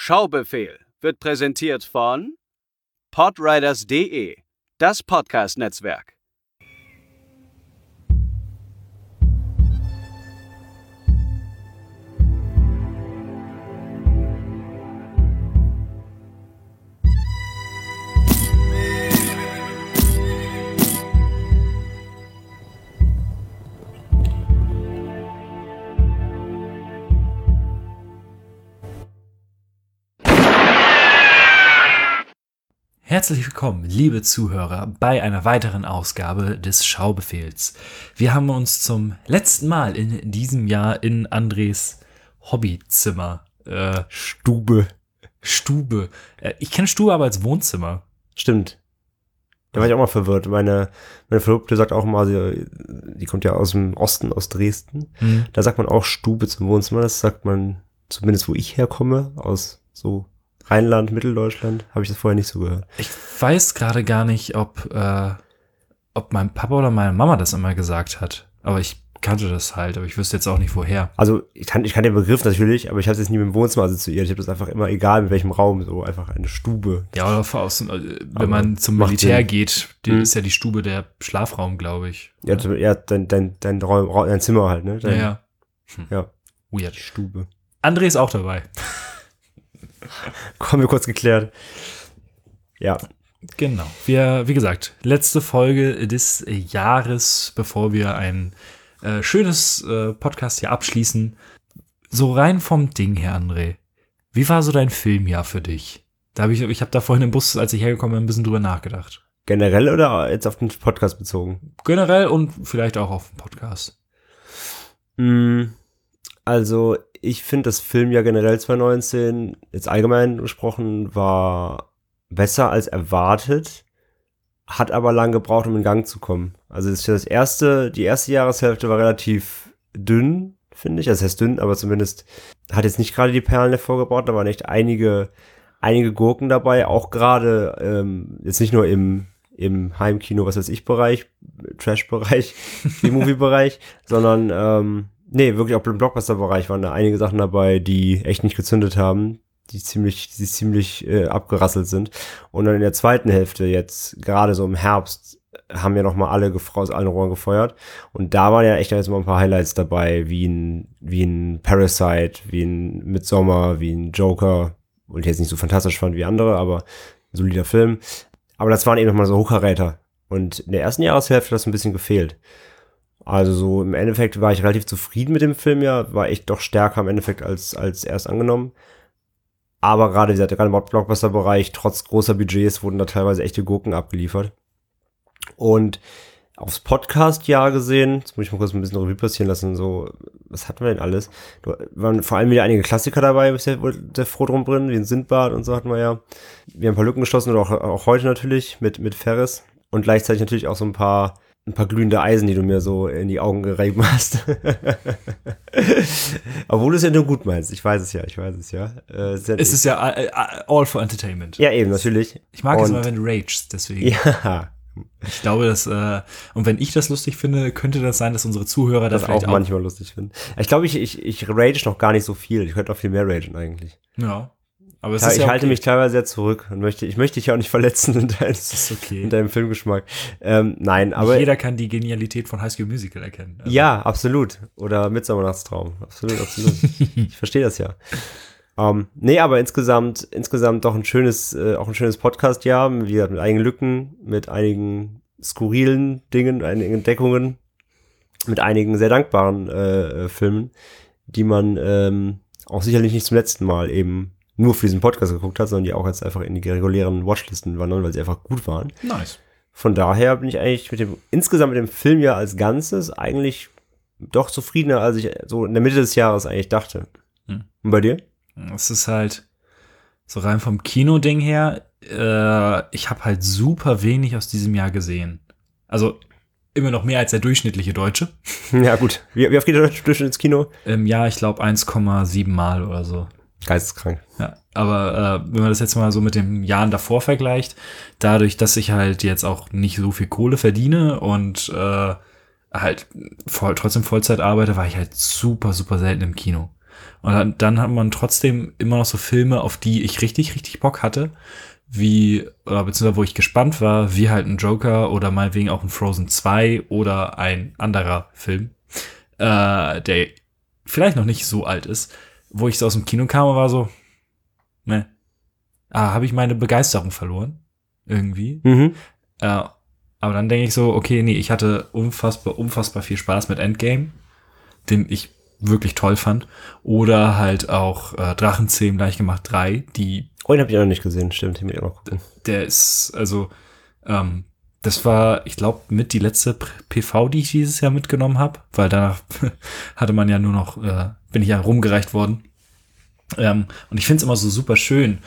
Schaubefehl wird präsentiert von podriders.de, das Podcast-Netzwerk. Herzlich willkommen, liebe Zuhörer, bei einer weiteren Ausgabe des Schaubefehls. Wir haben uns zum letzten Mal in diesem Jahr in Andres Hobbyzimmer, Stube. Ich kenne Stube aber als Wohnzimmer. Stimmt. Da war ich auch mal verwirrt. Meine Verlobte sagt auch mal, die kommt ja aus dem Osten, aus Dresden. Da sagt man auch Stube zum Wohnzimmer. Das sagt man, zumindest wo ich herkomme, aus so Rheinland, Mitteldeutschland, habe ich das vorher nicht so gehört. Ich weiß gerade gar nicht, ob mein Papa oder meine Mama das immer gesagt hat. Aber ich kannte das halt, aber ich wüsste jetzt auch nicht, woher. Also ich kann den Begriff natürlich, aber ich habe es jetzt nie mit dem Wohnzimmer assoziiert. Ich habe das einfach immer, egal mit welchem Raum, so einfach eine Stube. Ja, oder wenn man zum Militär geht, ist ja die Stube der Schlafraum, glaube ich. Ja, dein Raum, dein Zimmer halt, ne? Ja. Weird. Stube. André ist auch dabei. Kommen wir kurz geklärt. Ja. Genau. Wie gesagt, letzte Folge des Jahres, bevor wir ein schönes Podcast hier abschließen. So rein vom Ding her, André. Wie war so dein Filmjahr für dich? Ich habe da vorhin im Bus, als ich hergekommen bin, ein bisschen drüber nachgedacht. Generell oder jetzt auf den Podcast bezogen? Generell und vielleicht auch auf den Podcast. Also, ich finde, das Filmjahr generell 2019, jetzt allgemein gesprochen, war besser als erwartet, hat aber lang gebraucht, um in Gang zu kommen. Also, die erste Jahreshälfte war relativ dünn, finde ich. Also, das heißt dünn, aber zumindest hat jetzt nicht gerade die Perlen hervorgebracht. Da waren echt einige Gurken dabei, auch gerade, jetzt nicht nur im Heimkino, was weiß ich, Bereich, Trash-Bereich, B-Movie-Bereich, sondern, nee, wirklich auch im Blockbuster-Bereich waren da einige Sachen dabei, die echt nicht gezündet haben, die ziemlich abgerasselt sind. Und dann in der zweiten Hälfte jetzt, gerade so im Herbst, haben ja nochmal alle aus allen Rohren gefeuert. Und da waren ja echt jetzt mal ein paar Highlights dabei, wie ein Parasite, wie ein Midsommar, wie ein Joker. Und ich jetzt nicht so fantastisch fand wie andere, aber ein solider Film. Aber das waren eben nochmal so Hochkaräter. Und in der ersten Jahreshälfte hat das ein bisschen gefehlt. Also so im Endeffekt war ich relativ zufrieden mit dem Film, ja, war echt doch stärker im Endeffekt als erst angenommen. Aber gerade, wie gesagt, gerade im Blockbuster-Bereich, trotz großer Budgets, wurden da teilweise echte Gurken abgeliefert. Und aufs Podcast-Jahr gesehen, jetzt muss ich mal kurz ein bisschen Revue passieren lassen, so, was hatten wir denn alles? Da waren vor allem wieder einige Klassiker dabei, bisher sehr froh drum drin, wie ein Sindbad und so hatten wir ja. Wir haben ein paar Lücken geschlossen, oder auch heute natürlich, mit Ferris. Und gleichzeitig natürlich auch so ein paar glühende Eisen, die du mir so in die Augen gereiben hast. Obwohl du es ja nur gut meinst. Ich weiß es ja. Es ist ja all for entertainment. Ja, eben, natürlich. Ich mag es immer, wenn du ragest, deswegen. Ja. Ich glaube, und wenn ich das lustig finde, könnte das sein, dass unsere Zuhörer das vielleicht auch manchmal lustig finden. Ich glaube, ich rage noch gar nicht so viel. Ich könnte auch viel mehr ragen eigentlich. Ja. Aber ich halte mich teilweise sehr zurück und ich möchte dich auch nicht verletzen in deinem Filmgeschmack. Nein, aber nicht jeder kann die Genialität von High School Musical erkennen. Also. Ja, absolut. Oder Midsommernachtstraum. Absolut. Ich verstehe das ja. Nee, aber insgesamt doch ein schönes Podcast-Jahr, wie gesagt, mit einigen Lücken, mit einigen skurrilen Dingen, einigen Entdeckungen, mit einigen sehr dankbaren Filmen, die man auch sicherlich nicht zum letzten Mal eben nur für diesen Podcast geguckt hat, sondern die auch jetzt einfach in die regulären Watchlisten wandern, weil sie einfach gut waren. Nice. Von daher bin ich eigentlich insgesamt mit dem Filmjahr als Ganzes eigentlich doch zufriedener, als ich so in der Mitte des Jahres eigentlich dachte. Und bei dir? Es ist halt so rein vom Kino-Ding her, ich habe halt super wenig aus diesem Jahr gesehen. Also immer noch mehr als der durchschnittliche Deutsche. Ja gut. Wie oft geht der Durchschnitt ins Kino? Im Jahr, ich glaube 1,7 Mal oder so. Geisteskrank. Ja, aber wenn man das jetzt mal so mit den Jahren davor vergleicht, dadurch, dass ich halt jetzt auch nicht so viel Kohle verdiene und halt trotzdem Vollzeit arbeite, war ich halt super, super selten im Kino. Und dann hat man trotzdem immer noch so Filme, auf die ich richtig, richtig Bock hatte, beziehungsweise wo ich gespannt war, wie halt ein Joker oder meinetwegen auch ein Frozen 2 oder ein anderer Film, der vielleicht noch nicht so alt ist, wo ich so aus dem Kino kam und war so, ne, habe ich meine Begeisterung verloren? Irgendwie. Aber dann denke ich so, okay, nee, ich hatte unfassbar viel Spaß mit Endgame, den ich wirklich toll fand. Oder halt auch Drachenzähmen Gleichgemacht 3, die. Oh, den habe ich auch noch nicht gesehen, stimmt, den will ich auch noch gucken. Der ist, also, das war, ich glaube, mit die letzte PV, die ich dieses Jahr mitgenommen habe, weil danach hatte man ja nur noch, bin ich ja rumgereicht worden. Und ich finde es immer so super schön,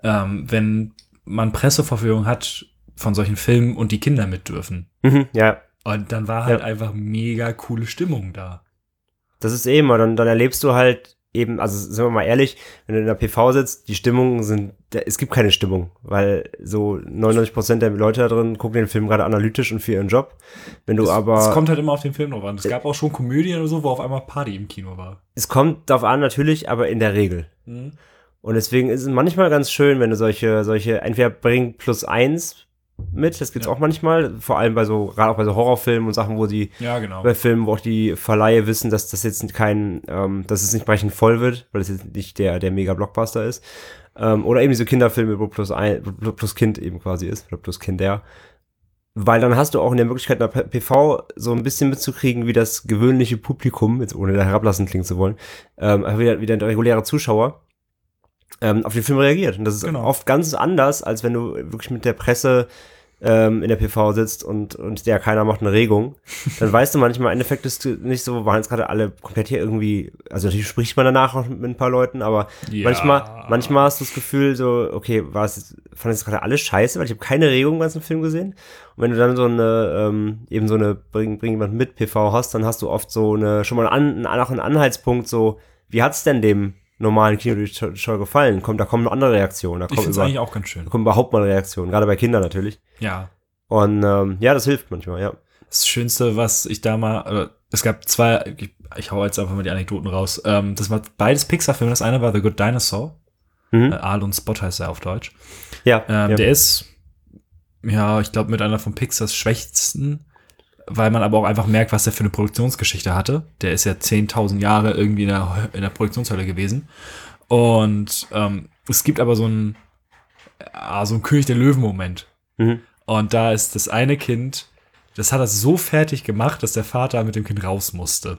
wenn man Presseverführung hat von solchen Filmen und die Kinder mit dürfen. Ja. Und dann war halt einfach mega coole Stimmung da. Das ist eben, dann erlebst du halt eben, also sind wir mal ehrlich, wenn du in der PV sitzt, die Stimmungen es gibt keine Stimmung, weil so 99% der Leute da drin gucken den Film gerade analytisch und für ihren Job. Wenn du es kommt halt immer auf den Film drauf an. Es gab auch schon Komödien oder so, wo auf einmal Party im Kino war. Es kommt darauf an, natürlich, aber in der Regel. Und deswegen ist es manchmal ganz schön, wenn du solche entweder bring +1 mit, das gibt's auch manchmal, vor allem gerade auch bei so Horrorfilmen und Sachen, wo die, bei Filmen, wo auch die Verleihe wissen, dass das jetzt dass es nicht brechend voll wird, weil es jetzt nicht der Mega-Blockbuster ist, oder eben diese Kinderfilme, wo plus Kind eben quasi ist, oder plus Kinder, weil dann hast du auch in der Möglichkeit, in der PV so ein bisschen mitzukriegen, wie das gewöhnliche Publikum, jetzt ohne da herablassend klingen zu wollen, wie der reguläre Zuschauer auf den Film reagiert. Und das ist oft ganz anders, als wenn du wirklich mit der Presse in der PV sitzt und keiner macht eine Regung. Dann weißt du manchmal, im Endeffekt ist nicht so, waren jetzt gerade alle komplett hier irgendwie, also natürlich spricht man danach auch mit ein paar Leuten, aber manchmal hast du das Gefühl so, okay, fand jetzt gerade alles scheiße, weil ich habe keine Regung im ganzen Film gesehen. Und wenn du dann so eine bring jemand mit PV hast, dann hast du oft so schon mal einen Anhaltspunkt, so, wie hat's denn dem normalen Kino-Zuschauer gefallen? Da kommen noch andere Reaktionen. Ich finde es eigentlich auch ganz schön. Da kommen überhaupt mal Reaktionen, gerade bei Kindern natürlich. Ja. Und das hilft manchmal, ja. Das Schönste, was ich da mal, es gab zwei, ich hau jetzt einfach mal die Anekdoten raus. Das war beides Pixar-Filme. Das eine war The Good Dinosaur. Aal und Spot heißt er auf Deutsch. Ja. Der ist, ich glaube, mit einer von Pixars schwächsten, weil man aber auch einfach merkt, was der für eine Produktionsgeschichte hatte. Der ist ja 10.000 Jahre irgendwie in der Produktionshölle gewesen. Und es gibt aber so einen König der Löwen-Moment. Und da ist das eine Kind, das hat das so fertig gemacht, dass der Vater mit dem Kind raus musste.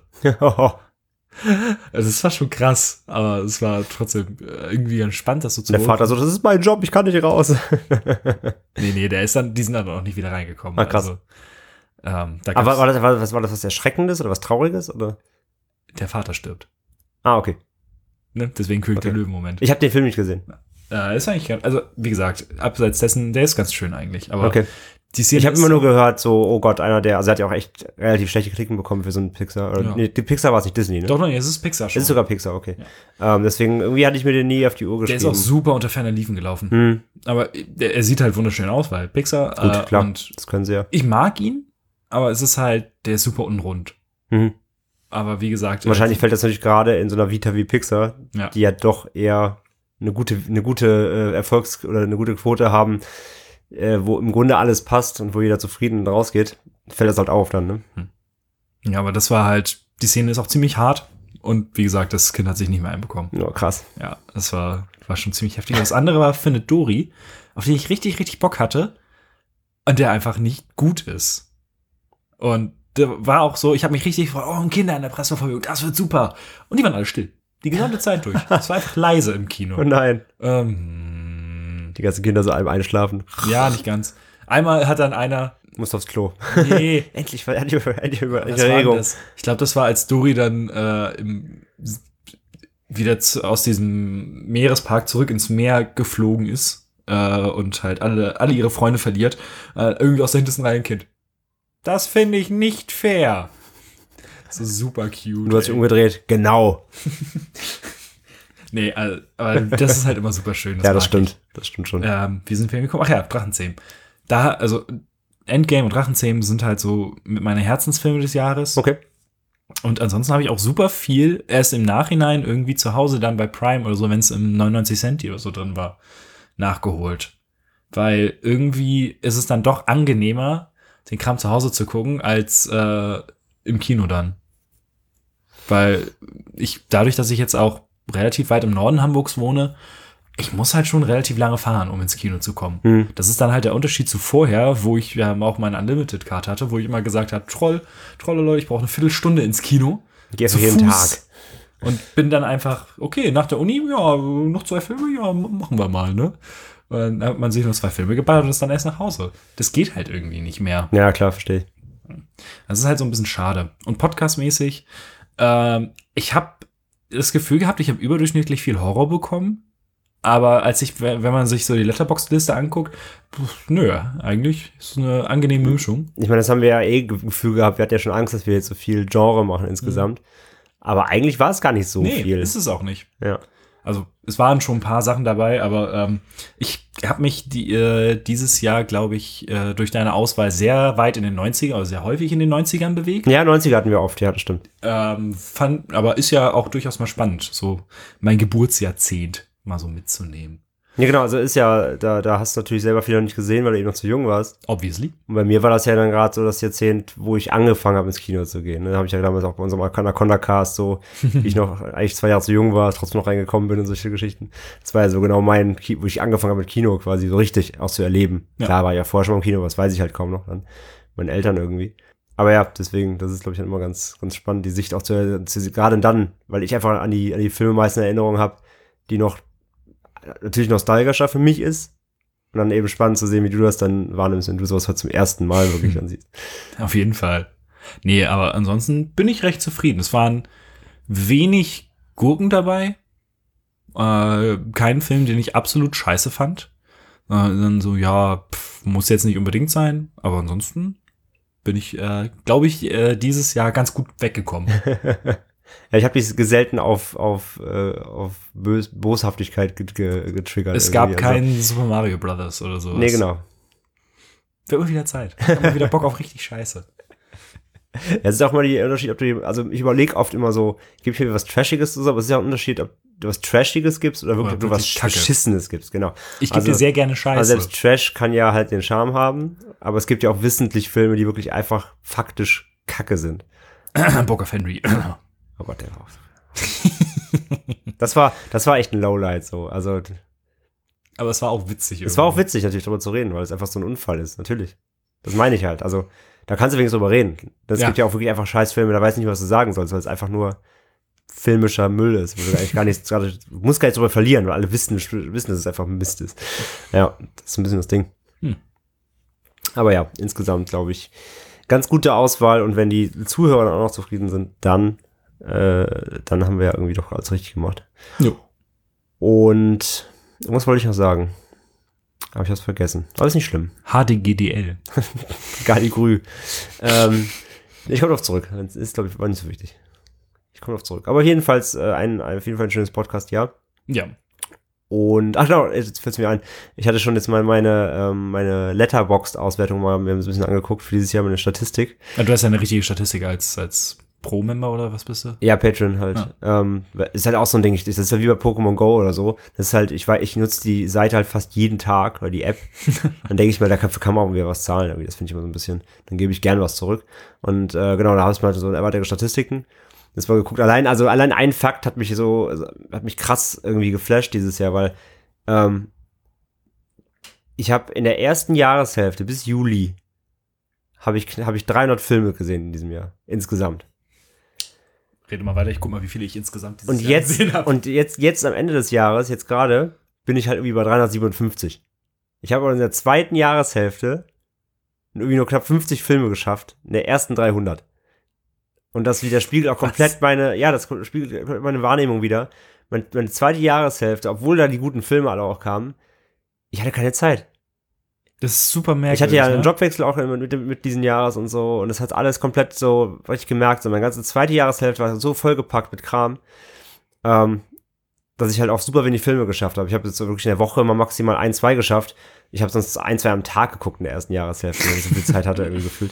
Also es war schon krass, aber es war trotzdem irgendwie ganz spannend, das so zu Der Vater so, das ist mein Job, ich kann nicht raus. Nee, die sind dann auch nicht wieder reingekommen. Ah, krass. Also, aber war das was Erschreckendes oder was Trauriges? Oder? Der Vater stirbt. Ah, okay. Ne? Deswegen König der Löwen-Moment. Ich habe den Film nicht gesehen. Ist eigentlich ganz, also wie gesagt, abseits dessen, der ist ganz schön eigentlich. Aber die Szene ich habe immer nur gehört, so, oh Gott, er hat ja auch echt relativ schlechte Kritiken bekommen für so einen Pixar. Oder, nee, die Pixar war es nicht, Disney, ne? Doch, nein, es ist Pixar schon. Es ist sogar Pixar, okay. Ja. Deswegen, irgendwie hatte ich mir den nie auf die Uhr geschrieben. Der ist auch super unter ferner Liefen gelaufen. Aber er sieht halt wunderschön aus, weil Pixar. Gut, klar, und das können sie ja. Ich mag ihn, aber es ist halt, der ist super unrund. Aber wie gesagt. Wahrscheinlich fällt das natürlich gerade in so einer Vita wie Pixar, die ja doch eher eine gute oder eine gute Quote haben, wo im Grunde alles passt und wo jeder zufrieden rausgeht, fällt das halt auf dann, ne? Ja, aber das war halt, die Szene ist auch ziemlich hart und wie gesagt, das Kind hat sich nicht mehr einbekommen. Ja, krass. Ja, das war schon ziemlich heftig. Das andere war Findet Dory, auf den ich richtig, richtig Bock hatte und der einfach nicht gut ist. Und der war auch so, ich habe mich richtig gefreut, ein Kinder in der Presseverführung, das wird super. Und die waren alle still. Die gesamte Zeit durch. Es war einfach leise im Kino. Oh nein. Die ganzen Kinder so einschlafen. Ja, nicht ganz. Einmal hat dann einer. Muss aufs Klo. Nee. endlich Erregung. Ich glaube, das war, als Dory dann wieder aus diesem Meerespark zurück ins Meer geflogen ist und halt alle ihre Freunde verliert. Irgendwie aus der hintersten Reihe ein Kind. Das finde ich nicht fair. So super cute. Du hast dich umgedreht. Genau. Nee, aber das ist halt immer super schön. Das stimmt. Das stimmt schon. Wie sind wir hingekommen? Ach ja, Drachenzähmen. Also Endgame und Drachenzähmen sind halt so mit meiner Herzensfilme des Jahres. Okay. Und ansonsten habe ich auch super viel erst im Nachhinein irgendwie zu Hause dann bei Prime oder so, wenn es im 99 Cent oder so drin war, nachgeholt. Weil irgendwie ist es dann doch angenehmer, den Kram zu Hause zu gucken, als im Kino dann. Weil dadurch, dass ich jetzt auch relativ weit im Norden Hamburgs wohne, ich muss halt schon relativ lange fahren, um ins Kino zu kommen. Das ist dann halt der Unterschied zu vorher, wo ich ja auch meine Unlimited-Card hatte, wo ich immer gesagt habe, Leute, ich brauche eine Viertelstunde ins Kino. Geh einfach jeden Tag. Und bin dann einfach, okay, nach der Uni, ja, noch 2 Filme, ja, machen wir mal, ne? Und dann hat man sich nur 2 Filme geballert und ist dann erst nach Hause. Das geht halt irgendwie nicht mehr. Ja, klar, verstehe ich. Das ist halt so ein bisschen schade. Und podcastmäßig, ich habe das Gefühl gehabt, ich habe überdurchschnittlich viel Horror bekommen. Aber wenn man sich so die Letterboxd-Liste anguckt, nö, eigentlich ist es eine angenehme Mischung. Ich meine, das haben wir ja Gefühl gehabt. Wir hatten ja schon Angst, dass wir jetzt so viel Genre machen insgesamt. Aber eigentlich war es gar nicht so viel. Nee, ist es auch nicht. Ja. Also es waren schon ein paar Sachen dabei, aber ich habe mich dieses Jahr, glaube ich, durch deine Auswahl sehr weit in den 90ern, also sehr häufig in den 90ern bewegt. Ja, 90er hatten wir oft, ja, das stimmt. Aber ist ja auch durchaus mal spannend, so mein Geburtsjahrzehnt mal so mitzunehmen. Ja, genau, also ist ja, da hast du natürlich selber viel noch nicht gesehen, weil du eben noch zu jung warst. Obviously. Und bei mir war das ja dann gerade so das Jahrzehnt, wo ich angefangen habe, ins Kino zu gehen. Da habe ich ja damals auch bei unserem Anaconda-Cast so, wie ich noch eigentlich 2 Jahre zu jung war, trotzdem noch reingekommen bin und solche Geschichten. Das war ja so genau wo ich angefangen habe mit Kino quasi so richtig auch zu erleben. Ja. Klar, war ja vorher schon mal im Kino, aber das weiß ich halt kaum noch dann. Meinen Eltern irgendwie. Aber ja, deswegen, das ist, glaube ich, dann immer ganz, ganz spannend, die Sicht auch gerade dann, weil ich einfach an die Filme meist eine Erinnerung habe, die noch natürlich nostalgischer für mich ist. Und dann eben spannend zu sehen, wie du das dann wahrnimmst, wenn du sowas halt zum ersten Mal wirklich ansiehst. Auf jeden Fall. Nee, aber ansonsten bin ich recht zufrieden. Es waren wenig Gurken dabei. Kein Film, den ich absolut scheiße fand. Dann so, ja, muss jetzt nicht unbedingt sein. Aber ansonsten bin ich, glaube ich, dieses Jahr ganz gut weggekommen. Ja, ich habe dich selten auf Boshaftigkeit getriggert. Es gab keinen Super Mario Brothers oder sowas. Nee, genau. Wird mal wieder Zeit. Ich hab mal wieder Bock auf richtig Scheiße. Ja, es ist auch mal der Unterschied, also ich überlege oft immer so, gib ich mir was Trashiges oder so, aber es ist ja ein Unterschied, ob du was Trashiges gibst oder wirklich, ob du was Beschissenes gibst, genau. Ich gebe dir sehr gerne Scheiße. Also selbst Trash kann ja halt den Charme haben, aber es gibt ja auch wissentlich Filme, die wirklich einfach faktisch Kacke sind. Book of Henry. Oh Gott, der war auch. Das war echt ein Lowlight so. Also, aber es war auch witzig. Es war auch witzig, natürlich darüber zu reden, weil es einfach so ein Unfall ist, natürlich. Das meine ich halt. Also, da kannst du wenigstens drüber reden. Das gibt ja auch wirklich einfach Scheißfilme, da weiß nicht, was du sagen sollst, weil es einfach nur filmischer Müll ist. Wo du eigentlich gar nichts, du musst gar nichts drüber verlieren, weil alle wissen, dass es einfach Mist ist. Ja, das ist ein bisschen das Ding. Aber ja, insgesamt glaube ich, ganz gute Auswahl und wenn die Zuhörer dann auch noch zufrieden sind, dann haben wir ja irgendwie doch alles richtig gemacht. Jo. Und was wollte ich noch sagen? Habe ich was vergessen. Aber ist nicht schlimm. HDGDL. Galligrü. Ich komme drauf zurück. Das ist, glaube ich, war nicht so wichtig. Ich komme drauf zurück. Aber jedenfalls auf jeden Fall ein schönes Podcast, ja. Ja. Und, ach genau, jetzt fällt es mir ein. Ich hatte schon jetzt mal meine Letterboxd-Auswertung mal mir ein bisschen angeguckt für dieses Jahr meine Statistik. Ja, du hast ja eine richtige Statistik als Pro-Member oder was bist du? Ja, Patreon halt. Ja. Ist halt auch so ein Ding. Das ist ja wie bei Pokémon Go oder so. Das ist halt, ich nutze die Seite halt fast jeden Tag oder die App. Dann denke ich mal, dafür kann man auch wieder was zahlen. Irgendwie. Das finde ich immer so ein bisschen. Dann gebe ich gern was zurück. Und genau, da habe ich mal so erweiterte Statistiken. Das mal geguckt. Allein ein Fakt hat mich krass irgendwie geflasht dieses Jahr, weil ich habe in der ersten Jahreshälfte bis Juli habe ich 300 Filme gesehen in diesem Jahr. Insgesamt. Rede mal weiter, ich guck mal, wie viele ich insgesamt dieses Jahr gesehen habe. Und jetzt am Ende des Jahres, jetzt gerade, bin ich halt irgendwie bei 357. Ich habe in der zweiten Jahreshälfte irgendwie nur knapp 50 Filme geschafft, in der ersten 300. Und das widerspiegelt auch komplett das spiegelt meine Wahrnehmung wieder. Meine zweite Jahreshälfte, obwohl da die guten Filme alle auch kamen, ich hatte keine Zeit. Das ist super merkwürdig. Ich hatte ja einen Jobwechsel auch mit diesen Jahres und so und das hat alles komplett so richtig gemerkt. So meine ganze zweite Jahreshälfte war so vollgepackt mit Kram, dass ich halt auch super wenig Filme geschafft habe. Ich habe jetzt so wirklich in der Woche immer maximal 1, 2 geschafft. Ich habe sonst 1, 2 am Tag geguckt in der ersten Jahreshälfte, weil ich so viel Zeit hatte irgendwie gefühlt.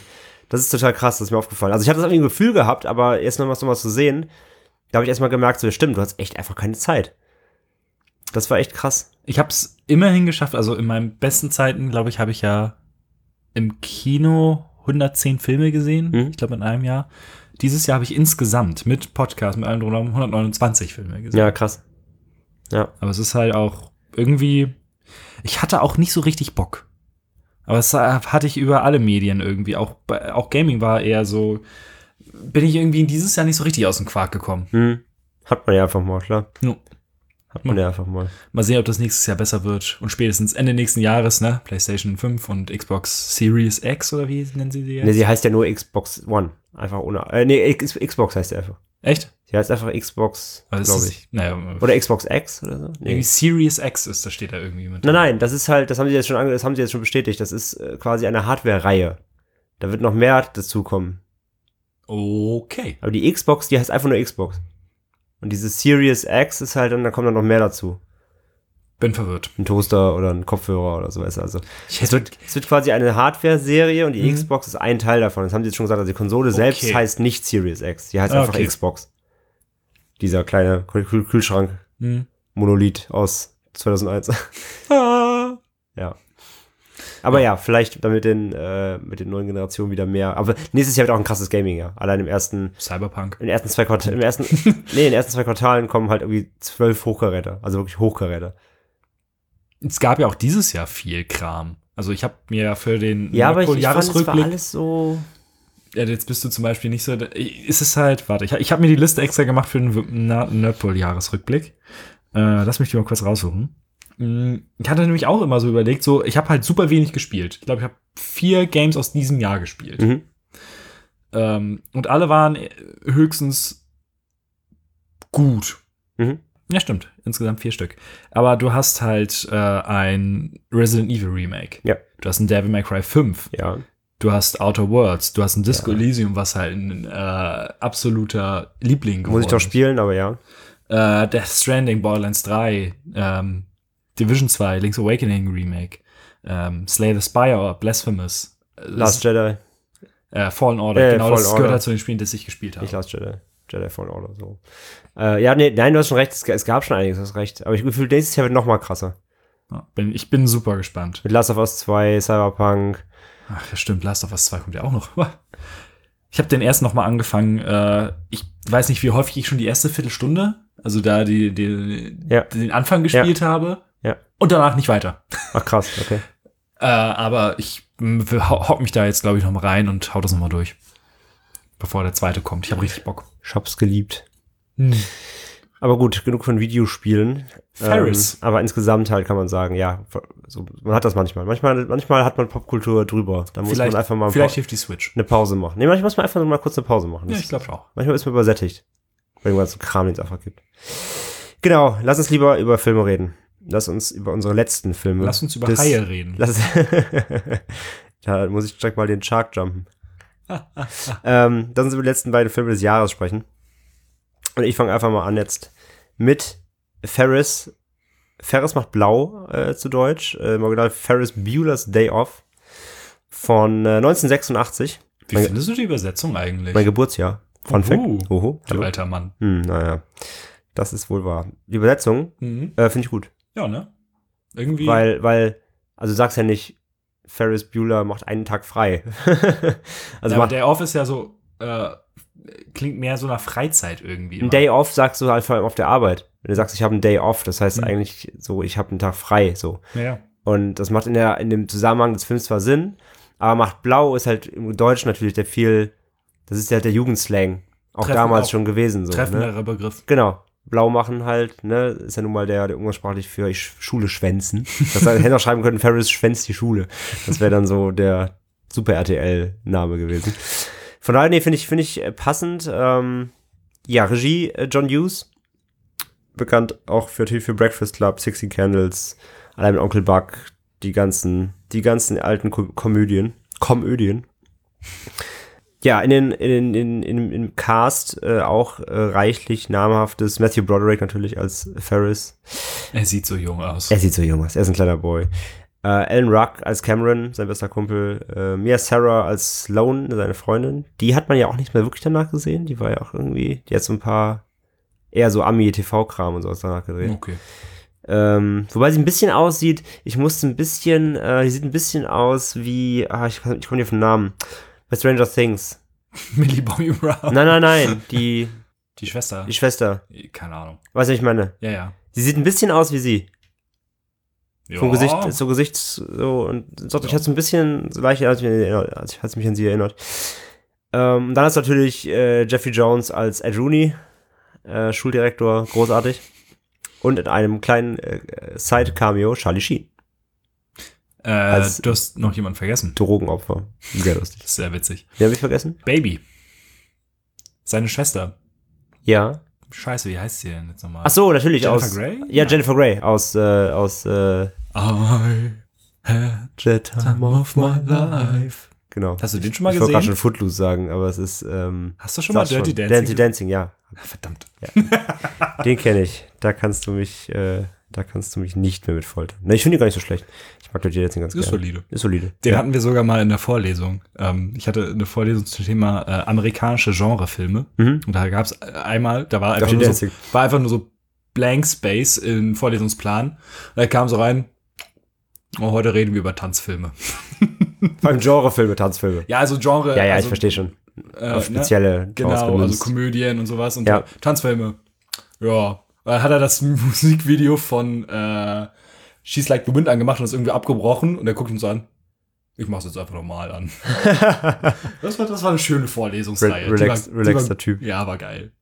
Das ist total krass, das ist mir aufgefallen. Also ich hatte das irgendwie ein Gefühl gehabt, aber erst noch mal zu sehen, da habe ich erstmal gemerkt, so, stimmt, du hast echt einfach keine Zeit. Das war echt krass. Ich habe es immerhin geschafft, also in meinen besten Zeiten, glaube ich, habe ich ja im Kino 110 Filme gesehen, ich glaube in einem Jahr. Dieses Jahr habe ich insgesamt mit Podcast, mit allem drumherum 129 Filme gesehen. Ja, krass. Ja. Aber es ist halt auch irgendwie, ich hatte auch nicht so richtig Bock. Aber das hatte ich über alle Medien irgendwie. Auch Gaming war eher so, bin ich irgendwie dieses Jahr nicht so richtig aus dem Quark gekommen. Hat man ja einfach mal, klar. No. Hat man ja einfach mal. Mal sehen, ob das nächstes Jahr besser wird. Und spätestens Ende nächsten Jahres, ne? PlayStation 5 und Xbox Series X oder wie nennen sie die jetzt? Ne, sie heißt ja nur Xbox One. Einfach ohne. Xbox heißt sie einfach. Echt? Sie heißt einfach Xbox, glaube ich. Naja, oder Xbox X oder so? Nee. Irgendwie Series X ist, das steht da irgendwie mit. Nein, das ist halt, das haben sie jetzt schon bestätigt. Das ist quasi eine Hardware-Reihe. Da wird noch mehr dazukommen. Okay. Aber die Xbox, die heißt einfach nur Xbox. Und diese Series X ist halt, und da kommt dann noch mehr dazu. Bin verwirrt. Ein Toaster oder ein Kopfhörer oder sowas. Also es wird quasi eine Hardware-Serie und die Xbox ist ein Teil davon. Das haben sie jetzt schon gesagt. Also die Konsole selbst heißt nicht Series X. Die heißt einfach Xbox. Dieser kleine Kühlschrank. Monolith aus 2001. Ja. Aber ja, vielleicht dann mit den neuen Generationen wieder mehr. Aber nächstes Jahr wird auch ein krasses Gaming-Jahr. Allein im ersten Cyberpunk. In den ersten zwei Quartalen kommen halt irgendwie 12 Hochkaräter. Also wirklich Hochkaräter. Es gab ja auch dieses Jahr viel Kram. Also ich habe mir ja für den Jahresrückblick war alles so. Ja, jetzt bist du zum Beispiel nicht so. Ist es halt, warte, ich habe mir die Liste extra gemacht für den Nerdpool-Jahresrückblick. Lass mich die mal kurz raussuchen. Ich hatte nämlich auch immer so überlegt, so, ich habe halt super wenig gespielt. Ich glaube, ich habe 4 Games aus diesem Jahr gespielt. Und alle waren höchstens gut. Ja, stimmt. Insgesamt 4 Stück. Aber du hast halt ein Resident Evil Remake. Ja. Du hast ein Devil May Cry 5. Ja. Du hast Outer Worlds. Du hast ein Disco Elysium, was halt ein absoluter Liebling geworden ist. Muss ich doch spielen, aber ja. Death Stranding, Borderlands 3, Division 2, Link's Awakening Remake, Slay the Spire, Blasphemous, Last Jedi. Fallen Order, genau, Fallen das Order. gehört halt zu den Spielen, das ich gespielt habe. Nicht Last Jedi. Jedi Fallen Order, so. Nein, du hast schon recht, es gab schon einiges, du hast recht. Aber ich gefühle, nächstes Jahr wird noch mal krasser. Ja, ich bin super gespannt. Mit Last of Us 2, Cyberpunk. Ach ja, stimmt, Last of Us 2 kommt ja auch noch. Ich habe den erst noch mal angefangen, ich weiß nicht, wie häufig ich schon die erste Viertelstunde, also da den Anfang gespielt habe. Ja. Und danach nicht weiter. Ach krass, okay. Aber ich hock mich da jetzt, glaube ich, noch mal rein und hau das noch mal durch. Bevor der zweite kommt. Ich habe richtig Bock. Ich hab's geliebt. Aber gut, genug von Videospielen. Ferris. Aber insgesamt halt kann man sagen, ja, so, man hat das manchmal. Manchmal hat man Popkultur drüber. Da muss man einfach mal hilft die Switch. eine Pause machen. Nee, manchmal muss man einfach mal kurz eine Pause machen. Ja, ich glaube auch. Manchmal ist man übersättigt. Weil irgendwann so Kram, den es einfach gibt. Genau, lass uns lieber über Filme reden. Lass uns über unsere letzten Filme. Lass uns über Haie reden. Da muss ich direkt mal den Shark jumpen. Lass uns über die letzten beiden Filme des Jahres sprechen. Und ich fange einfach mal an jetzt mit Ferris. Ferris macht blau zu Deutsch. Im Original Ferris Bueller's Day Off von 1986. Wie findest du die Übersetzung eigentlich? Mein Geburtsjahr. Fun Fact. Du alter Mann. Naja, das ist wohl wahr. Die Übersetzung finde ich gut. Ja, ne? Irgendwie. Weil, also du sagst ja nicht, Ferris Bueller macht einen Tag frei. Also aber Day Off ist ja so, klingt mehr so nach Freizeit irgendwie. Ein Day Off sagst du halt vor allem auf der Arbeit. Wenn du sagst, ich habe einen Day Off, das heißt eigentlich so, ich habe einen Tag frei, so. Ja. Und das macht in dem Zusammenhang des Films zwar Sinn, aber macht blau ist halt im Deutschen natürlich das ist ja der Jugendslang. Auch damals schon gewesen, so. Treffenderer Begriff. Genau. Blau machen halt, ne, ist ja nun mal der umgangssprachlich für Schule schwänzen. Das hätte auch schreiben können, Ferris schwänzt die Schule. Das wäre dann so der Super RTL-Name gewesen. Von daher, nee, finde ich passend. Regie John Hughes. Bekannt auch für Breakfast Club, 16 Candles, allein mit Onkel Buck, die ganzen alten Komödien. Ja, im Cast auch reichlich namhaftes Matthew Broderick natürlich als Ferris. Er sieht so jung aus. Er ist ein kleiner Boy. Alan Ruck als Cameron, sein bester Kumpel. Mia Sara als Sloane, seine Freundin. Die hat man ja auch nicht mehr wirklich danach gesehen. Die war ja auch irgendwie, die hat so ein paar eher so Ami-TV-Kram und sowas danach gedreht. Okay. Wobei sie ein bisschen aussieht, die sieht ein bisschen aus wie, ich komme nicht auf den Namen, bei Stranger Things. Millie Bobby Brown. Nein, die Schwester. Die Schwester. Keine Ahnung. Weißt du, was ich meine? Ja. Sie sieht ein bisschen aus wie sie. Ja. Vom Gesicht so und so, ich hatte so ein bisschen so leicht, als ich mich an sie erinnert. Dann ist natürlich Jeffrey Jones als Ed Rooney, Schuldirektor, großartig. Und in einem kleinen Side-Cameo Charlie Sheen. Du hast noch jemanden vergessen. Drogenopfer. Sehr lustig. Sehr witzig. Wen habe ich vergessen? Baby. Seine Schwester. Ja. Scheiße, wie heißt sie denn jetzt nochmal? Ach so, natürlich Jennifer aus. Grey? Ja, Jennifer Grey aus I had the time of my life. Genau. Hast du den schon mal Ich wollte gerade gesehen? schon Footloose sagen, aber es ist Hast du schon mal Dirty Dancing? Dirty Dancing, ja. Verdammt. Ja. Den kenne ich. Da kannst du mich nicht mehr mit foltern. Ne, ich finde ihn gar nicht so schlecht. Ich mag Dirty Dancing ganz gerne. Ist solide. Den hatten wir sogar mal in der Vorlesung. Ich hatte eine Vorlesung zum Thema amerikanische Genrefilme. Und da gab es einmal, da war einfach nur so Blank Space im Vorlesungsplan. Und da kam so rein, heute reden wir über Tanzfilme. Vor allem Genrefilme, Tanzfilme. Ja, also Genre. Ja, also, ich verstehe schon. Auf spezielle Genres genau, gemünzt. also Komödien und sowas. Und Ja. Tanzfilme. Ja. Dann hat er das Musikvideo von She's Like the Wind angemacht und ist irgendwie abgebrochen. Und er guckt uns an. Ich mach's jetzt einfach normal an. das war eine schöne Vorlesungsreihe. Relaxter Typ. Ja, war geil.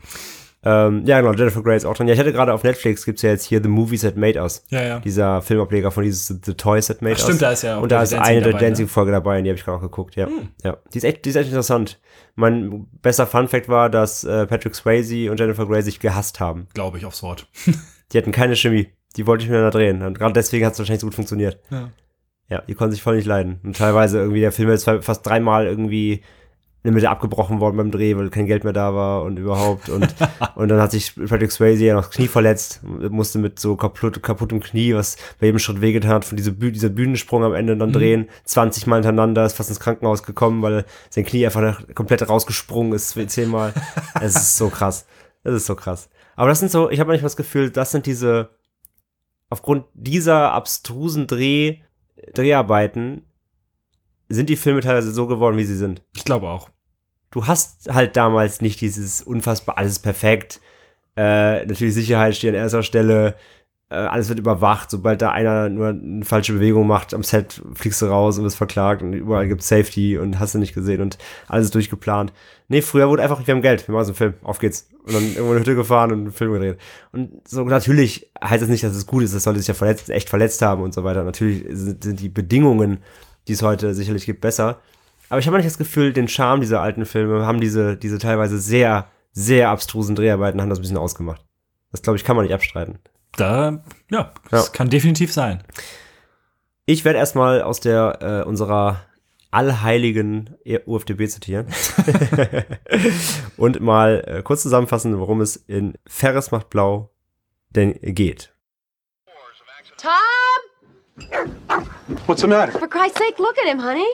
Ja, genau, Jennifer Grey ist auch drin. Ja, ich hatte gerade auf Netflix, gibt's ja jetzt hier The Movies That Made Us. Ja. Dieser Filmableger von The Toys That Made Us. Stimmt, da ist ja auch und da ist eine der Dancing Dancing-Folge dabei, und die habe ich gerade auch geguckt, ja. Ja. Die ist echt interessant. Mein bester Fun-Fact war, dass Patrick Swayze und Jennifer Grey sich gehasst haben. Glaube ich aufs Wort. Die hatten keine Chemie. Die wollten nicht miteinander drehen. Und gerade deswegen hat es wahrscheinlich so gut funktioniert. Ja, die konnten sich voll nicht leiden. Und teilweise irgendwie, der Film ist fast 3-mal irgendwie in der Mitte abgebrochen worden beim Dreh, weil kein Geld mehr da war und überhaupt. Und dann hat sich Patrick Swayze ja noch das Knie verletzt, musste mit so kaputtem Knie, was bei jedem Schritt wehgetan hat, von dieser Bühnensprung am Ende dann drehen, 20 Mal hintereinander, ist fast ins Krankenhaus gekommen, weil sein Knie einfach komplett rausgesprungen ist, 10-mal. Es ist so krass. Das ist so krass. Aber das sind so, ich habe manchmal das Gefühl, das sind aufgrund dieser abstrusen Dreharbeiten sind die Filme teilweise so geworden, wie sie sind. Ich glaube auch. Du hast halt damals nicht dieses unfassbar, alles ist perfekt, natürlich Sicherheit steht an erster Stelle, alles wird überwacht, sobald da einer nur eine falsche Bewegung macht, am Set fliegst du raus und wirst verklagt und überall gibt's Safety und hast du nicht gesehen und alles ist durchgeplant. Nee, früher wurde einfach, wir haben Geld, wir machen so einen Film, auf geht's. Und dann irgendwo in eine Hütte gefahren und einen Film gedreht. Und so, natürlich heißt das nicht, dass es gut ist, das sollte sich ja echt verletzt haben und so weiter. Natürlich sind die Bedingungen, die es heute sicherlich gibt, besser. Aber ich habe manchmal das Gefühl, den Charme dieser alten Filme haben diese teilweise sehr, sehr abstrusen Dreharbeiten haben das ein bisschen ausgemacht. Das, glaube ich, kann man nicht abstreiten. Das kann definitiv sein. Ich werde erstmal aus unserer allheiligen UFDB zitieren und mal kurz zusammenfassen, worum es in Ferris macht blau denn geht. Tom! What's the matter? For Christ's sake, look at him, honey.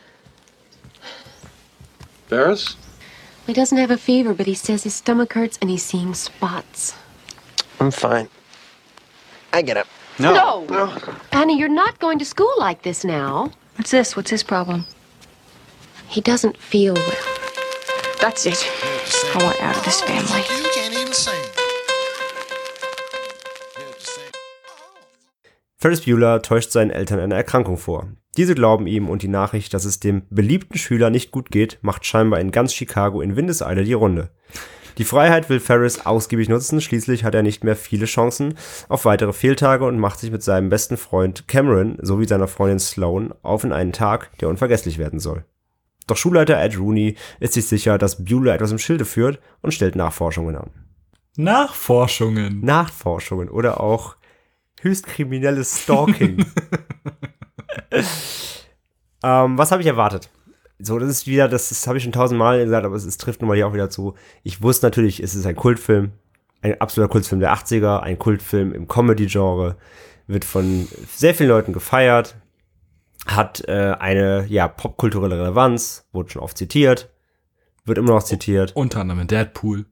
Ferris? He doesn't have a fever, but he says his stomach hurts and he's seeing spots. I'm fine. I get up. No! Honey, you're not going to school like this now. What's this? What's his problem? He doesn't feel well. That's it. I want out of this family. You can't even sing. Ferris Bueller täuscht seinen Eltern eine Erkrankung vor. Diese glauben ihm und die Nachricht, dass es dem beliebten Schüler nicht gut geht, macht scheinbar in ganz Chicago in Windeseile die Runde. Die Freiheit will Ferris ausgiebig nutzen, schließlich hat er nicht mehr viele Chancen auf weitere Fehltage und macht sich mit seinem besten Freund Cameron sowie seiner Freundin Sloane auf in einen Tag, der unvergesslich werden soll. Doch Schulleiter Ed Rooney ist sich sicher, dass Bueller etwas im Schilde führt und stellt Nachforschungen an. Nachforschungen oder auch höchst kriminelles Stalking. Was habe ich erwartet? So, das ist wieder, das habe ich schon 1000-mal gesagt, aber es trifft nun mal hier auch wieder zu. Ich wusste natürlich, es ist ein Kultfilm, ein absoluter Kultfilm der 80er, ein Kultfilm im Comedy-Genre. wird von sehr vielen Leuten gefeiert, hat eine popkulturelle Relevanz, wurde schon oft zitiert, wird immer noch zitiert. Unter anderem in Deadpool.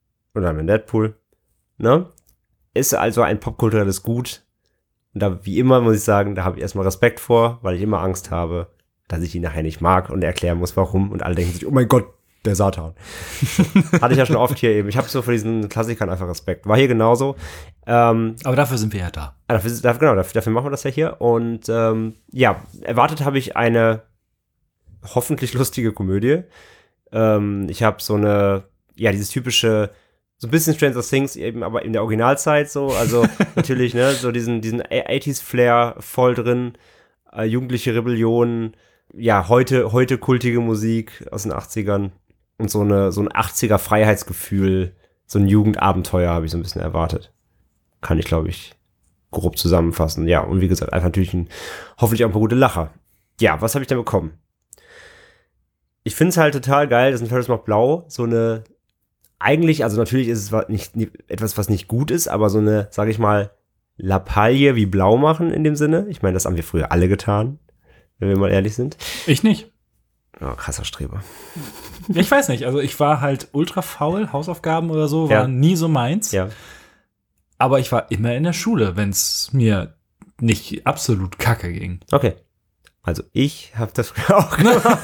Ne? Ist also ein popkulturelles Gut. Und da, wie immer, muss ich sagen, da habe ich erstmal Respekt vor, weil ich immer Angst habe, dass ich ihn nachher nicht mag und erklären muss, warum. Und alle denken sich, oh mein Gott, der Satan. Hatte ich ja schon oft hier eben. Ich habe so vor diesen Klassikern einfach Respekt. War hier genauso. Aber dafür sind wir ja da. Dafür machen wir das ja hier. Und erwartet habe ich eine hoffentlich lustige Komödie. Ich habe so eine, dieses typische, so ein bisschen Stranger Things eben, aber in der Originalzeit so. Also natürlich, ne, so diesen 80s-Flair voll drin. Jugendliche Rebellion. Ja, heute kultige Musik aus den 80ern. Und so ein 80er Freiheitsgefühl, so ein Jugendabenteuer habe ich so ein bisschen erwartet. Kann ich, glaube ich, grob zusammenfassen. Ja, und wie gesagt, einfach natürlich hoffentlich auch ein paar gute Lacher. Ja, was habe ich denn bekommen? Ich finde es halt total geil, dass ein Ferris macht blau so eine, eigentlich, also natürlich ist es nicht etwas, was nicht gut ist, aber so eine, sage ich mal, Lappalie wie blau machen in dem Sinne. Ich meine, das haben wir früher alle getan, wenn wir mal ehrlich sind. Ich nicht. Oh, krasser Streber. Ich weiß nicht, also ich war halt ultra faul, Hausaufgaben oder so, waren nie so meins. Ja. Aber ich war immer in der Schule, wenn es mir nicht absolut kacke ging. Okay. Also ich habe das auch gemacht.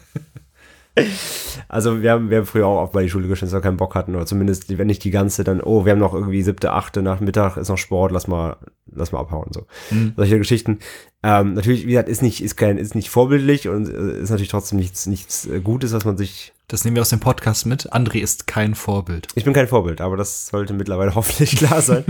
Also wir haben früher auch bei die Schule geschwänzt, weil wir keinen Bock hatten. Oder zumindest, wenn nicht die ganze, dann, wir haben noch irgendwie 7., 8. nach Mittag, ist noch Sport, lass mal abhauen. So. Solche Geschichten. Natürlich, wie gesagt, ist nicht vorbildlich und ist natürlich trotzdem nichts Gutes, was man sich. Das nehmen wir aus dem Podcast mit. André ist kein Vorbild. Ich bin kein Vorbild, aber das sollte mittlerweile hoffentlich klar sein.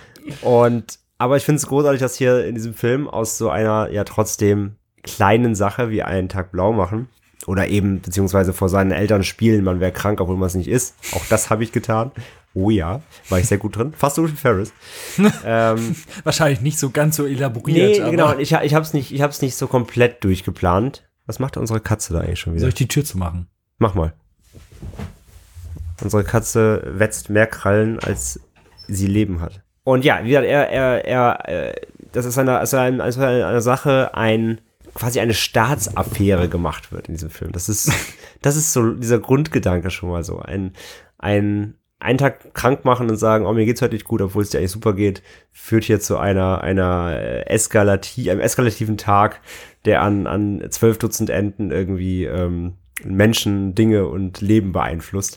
Aber ich finde es großartig, dass hier in diesem Film aus so einer ja trotzdem kleinen Sache wie einen Tag blau machen. Oder eben, beziehungsweise vor seinen Eltern spielen, man wäre krank, obwohl man es nicht ist. Auch das habe ich getan. Oh ja, war ich sehr gut drin. Fast so wie Ferris. Wahrscheinlich nicht so ganz so elaboriert. Nee, aber genau. Ich hab's nicht so komplett durchgeplant. Was macht unsere Katze da eigentlich schon wieder? Soll ich die Tür zumachen? Mach mal. Unsere Katze wetzt mehr Krallen, als sie Leben hat. Und ja, wie gesagt, das ist eine Sache, quasi eine Staatsaffäre gemacht wird in diesem Film. Das ist so dieser Grundgedanke schon mal so. Einen Tag krank machen und sagen, mir geht's heute nicht gut, obwohl es dir eigentlich super geht, führt hier zu einem eskalativen Tag, der an 12 Dutzend Enden irgendwie Menschen, Dinge und Leben beeinflusst.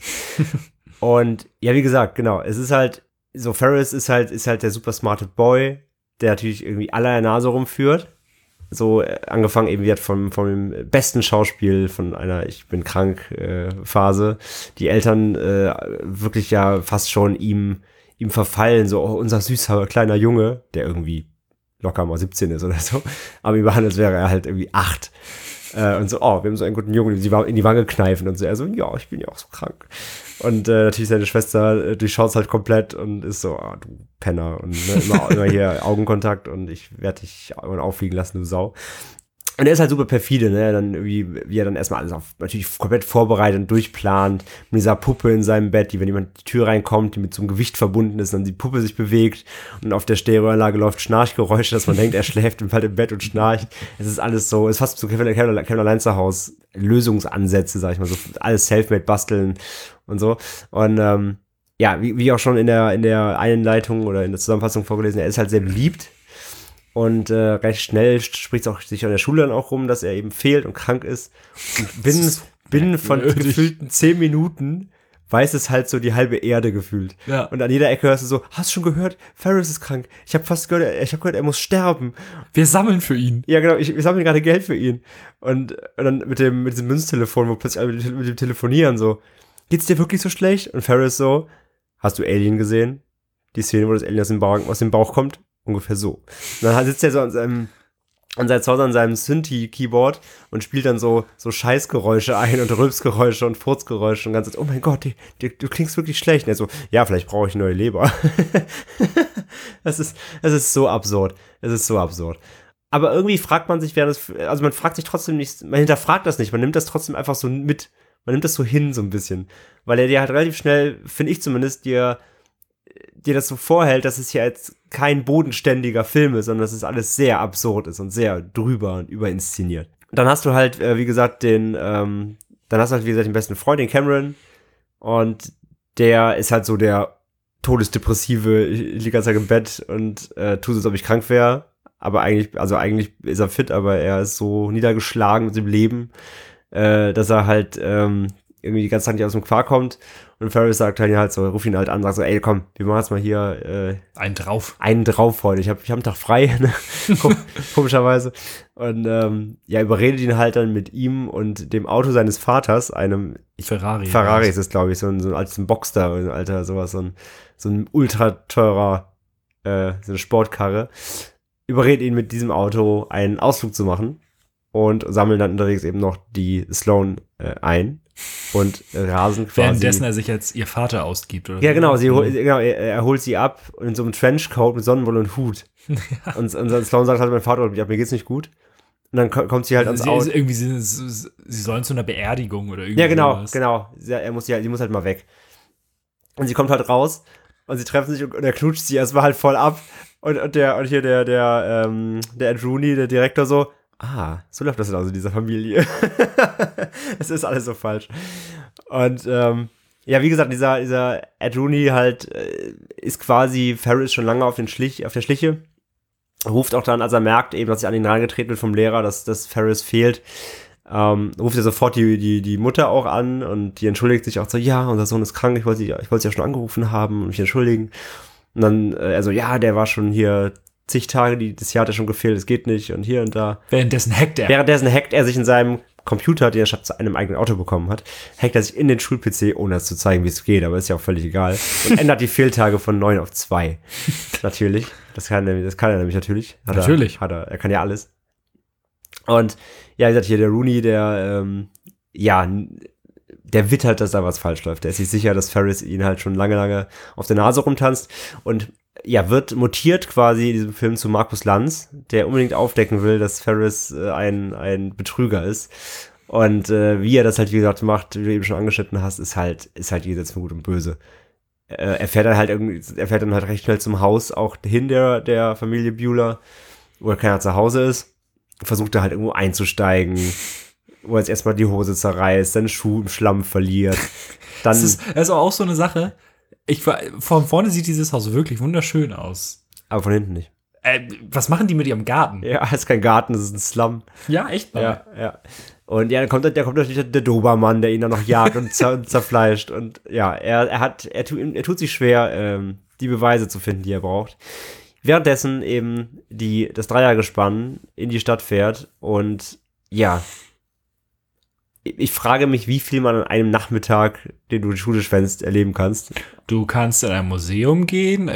Und ja, wie gesagt, genau, es ist halt so, Ferris ist halt der super smarte Boy, der natürlich irgendwie aller Nase rumführt. So angefangen eben wird vom dem besten Schauspiel von einer Ich bin krank Phase. Die Eltern wirklich ja fast schon ihm verfallen, so unser süßer kleiner Junge, der irgendwie locker mal 17 ist oder so, aber ihm behandelt, als wäre er halt irgendwie 8. Und so, wir haben so einen guten Jungen, in die Wange kneifen und so. Er so, ja, ich bin ja auch so krank. Und natürlich seine Schwester, die schaut halt komplett und ist so, du Penner. Und immer hier Augenkontakt und ich werde dich auffliegen lassen, du Sau. Und er ist halt super perfide, ne? Dann irgendwie, wie er dann erstmal alles natürlich komplett vorbereitet und durchplant, mit dieser Puppe in seinem Bett, die, wenn jemand in die Tür reinkommt, die mit so einem Gewicht verbunden ist, dann die Puppe sich bewegt und auf der Stereoanlage läuft Schnarchgeräusche, dass man denkt, er schläft halt im Bett und schnarcht. Es ist alles so, es ist fast so Kevin allein zu Haus Lösungsansätze, sag ich mal, so alles Selfmade basteln und so. Und wie auch schon in der Einleitung oder in der Zusammenfassung vorgelesen, er ist halt sehr beliebt. Und recht schnell spricht es auch sich an der Schule dann auch rum, dass er eben fehlt und krank ist. Und binnen von gefühlten 10 Minuten weiß es halt so die halbe Erde gefühlt. Ja. Und an jeder Ecke hörst du so, hast du schon gehört? Ferris ist krank. Ich habe gehört, er muss sterben. Wir sammeln für ihn. Ja, genau, wir sammeln gerade Geld für ihn. Und dann mit diesem Münztelefon, wo plötzlich alle mit dem telefonieren, so, geht's dir wirklich so schlecht? Und Ferris so, hast du Alien gesehen? Die Szene, wo das Alien aus dem Bauch kommt? Ungefähr so. Und dann sitzt er so an seinem Synthi-Keyboard und spielt dann so Scheißgeräusche ein und Rülpsgeräusche und Furzgeräusche und ganz so, oh mein Gott, du klingst wirklich schlecht. Und er so, ja, vielleicht brauche ich eine neue Leber. Es ist so absurd. Es ist so absurd. Aber irgendwie fragt man sich, man fragt sich trotzdem nicht, man hinterfragt das nicht, man nimmt das trotzdem einfach so mit, man nimmt das so hin so ein bisschen. Weil er dir halt relativ schnell, finde ich zumindest, dir dir das so vorhält, dass es hier jetzt kein bodenständiger Film ist, sondern dass es alles sehr absurd ist und sehr drüber und überinszeniert. Dann hast du halt, wie gesagt, den besten Freund, den Cameron, und der ist halt so der todesdepressive, ich liege die ganze Zeit im Bett und tue so, als ob ich krank wäre, aber eigentlich ist er fit, aber er ist so niedergeschlagen mit dem Leben, dass er halt irgendwie die ganze Zeit nicht aus dem Quark kommt. Und Ferris sagt dann halt so, ruft ihn halt an, sagt so, ey, komm, wir machen jetzt mal hier einen drauf heute. Ich hab einen Tag frei, ne? Komischerweise. Und überredet ihn halt dann mit ihm und dem Auto seines Vaters, einem Ferrari ist es, glaube ich, so ein altes Boxster, ein alter, sowas, so ein ultra teurer, so eine Sportkarre, überredet ihn mit diesem Auto einen Ausflug zu machen und sammeln dann unterwegs eben noch die Sloan ein. Und rasen quasi. Währenddessen er sich als ihr Vater ausgibt, oder? Ja, genau. Er holt sie ab in so einem Trenchcoat mit Sonnenbrille und Hut. Ja. Und Sloan sagt halt, mein Vater, mir geht's nicht gut. Und dann kommt sie halt ans Auto. Sie sollen zu einer Beerdigung oder irgendwie. Ja, genau. Sie muss halt mal weg. Und sie kommt halt raus und sie treffen sich und er knutscht sie erstmal halt voll ab. Und der Ed Rooney, der Direktor, so, so läuft das also in dieser Familie. Es ist alles so falsch. Und wie gesagt, dieser Ed Rooney halt ist quasi Ferris schon lange auf der Schliche. Ruft auch dann, als er merkt, eben, dass sich an ihn herangetreten wird vom Lehrer, dass Ferris fehlt, ruft er sofort die Mutter auch an und die entschuldigt sich auch so, ja, unser Sohn ist krank, ich wollte sie ja schon angerufen haben und mich entschuldigen. Und dann, der war schon hier zig Tage, das Jahr hat er schon gefehlt, es geht nicht und hier und da. Währenddessen hackt er sich in seinem Computer, den er statt zu einem eigenen Auto bekommen hat, hackt er sich in den Schul-PC, ohne es zu zeigen, wie es geht, aber ist ja auch völlig egal. Und ändert die Fehltage von 9 auf 2. Natürlich. Das kann er nämlich natürlich. Er kann ja alles. Und ja, wie gesagt, hier der Rooney, der wittert, dass da was falsch läuft. Der ist sich sicher, dass Ferris ihn halt schon lange auf der Nase rumtanzt und wird mutiert quasi in diesem Film zu Markus Lanz, der unbedingt aufdecken will, dass Ferris ein Betrüger ist. Und wie er das halt, wie gesagt, macht, wie du eben schon angeschnitten hast, ist halt jenseits von Gut und Böse. Er fährt dann halt recht schnell zum Haus, auch hin der Familie Bueller, wo keiner zu Hause ist. Versucht er halt irgendwo einzusteigen, wo er jetzt erstmal die Hose zerreißt, seinen Schuh im Schlamm verliert. Dann das ist auch so eine Sache. Von vorne sieht dieses Haus wirklich wunderschön aus. Aber von hinten nicht. Was machen die mit ihrem Garten? Ja, es ist kein Garten, es ist ein Slum. Ja, echt mal. Ja. Und ja, dann kommt natürlich der Dobermann, der ihn dann noch jagt und zerfleischt. Und ja, er tut sich schwer, die Beweise zu finden, die er braucht. Währenddessen eben das Dreiergespann in die Stadt fährt und ja, ich frage mich, wie viel man an einem Nachmittag, den du die Schule schwänzt, erleben kannst. Du kannst in ein Museum gehen,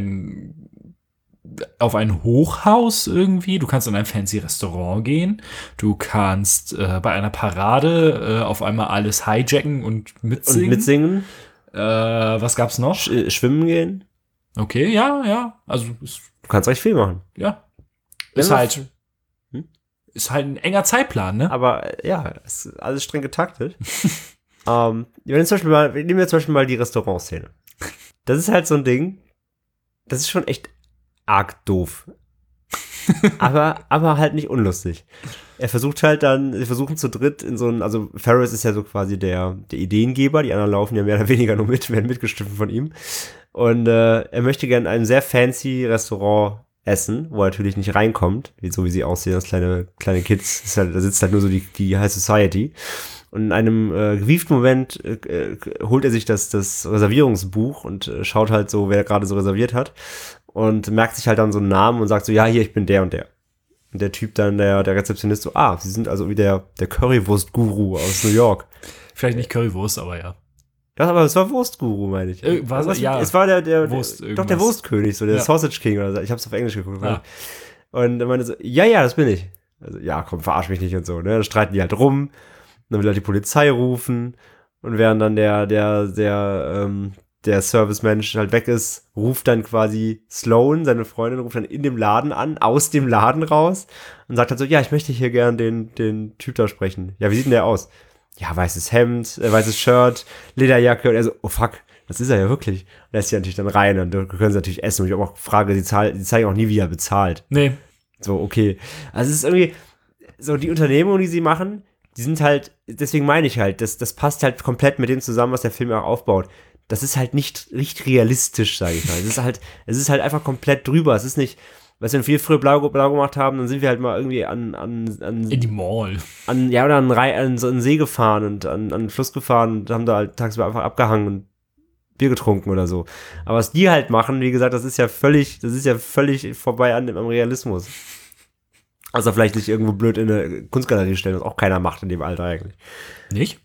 auf ein Hochhaus irgendwie. Du kannst in ein fancy Restaurant gehen. Du kannst bei einer Parade auf einmal alles hijacken und mitsingen. Was gab's noch? Schwimmen gehen. Okay, ja. Also du kannst recht viel machen. Ja. Ist halt ein enger Zeitplan, ne? Aber ja, es ist alles streng getaktet. Nehmen wir zum Beispiel mal die Restaurantszene. Das ist halt so ein Ding, das ist schon echt arg doof. aber halt nicht unlustig. Sie versuchen zu dritt also Ferris ist ja so quasi der Ideengeber, die anderen laufen ja mehr oder weniger nur werden mitgestimmt von ihm. Und er möchte gerne in einem sehr fancy Restaurant essen, wo er natürlich nicht reinkommt, so wie sie aussehen als kleine Kids. Da sitzt halt nur so die High Society. Und in einem gewieften Moment holt er sich das Reservierungsbuch und schaut halt so, wer gerade so reserviert hat. Und merkt sich halt dann so einen Namen und sagt so, ja, hier, ich bin der und der. Und der Typ dann, der Rezeptionist so, Sie sind also wie der Currywurst-Guru aus New York. Vielleicht nicht Currywurst, aber ja. Ja, aber es war Wurstguru, meine ich. Es war der Wurstkönig, so der Sausage King oder so. Ich hab's auf Englisch geguckt. Ja. Und er meinte so, ja, das bin ich. Also, ja, komm, verarsch mich nicht und so, ne? Dann streiten die halt rum. Dann will er die Polizei rufen. Und während dann der Servicemensch halt weg ist, ruft dann quasi Sloan, seine Freundin, ruft dann in dem Laden an, aus dem Laden raus und sagt halt so, ja, ich möchte hier gern den Typ da sprechen. Ja, wie sieht denn der aus? Ja, weißes Hemd, weißes Shirt, Lederjacke und er so, oh fuck, das ist er ja wirklich. Lässt sie natürlich dann rein und da können sie natürlich essen. Und ich habe auch Frage, die zeigen auch nie, wie er bezahlt. Nee. So, okay. Also es ist irgendwie, so die Unternehmungen, die sie machen, die sind halt, deswegen meine ich halt, das passt halt komplett mit dem zusammen, was der Film auch aufbaut. Das ist halt nicht realistisch, sage ich mal. Es ist halt einfach komplett drüber. Es ist nicht, weißt du, wenn wir früher blau gemacht haben, dann sind wir halt mal irgendwie In die Mall. oder an so einen See gefahren und an den Fluss gefahren und haben da halt tagsüber einfach abgehangen und Bier getrunken oder so. Aber was die halt machen, wie gesagt, das ist ja völlig vorbei am Realismus. Also vielleicht nicht irgendwo blöd in eine Kunstgalerie stellen, was auch keiner macht in dem Alter eigentlich. Nicht?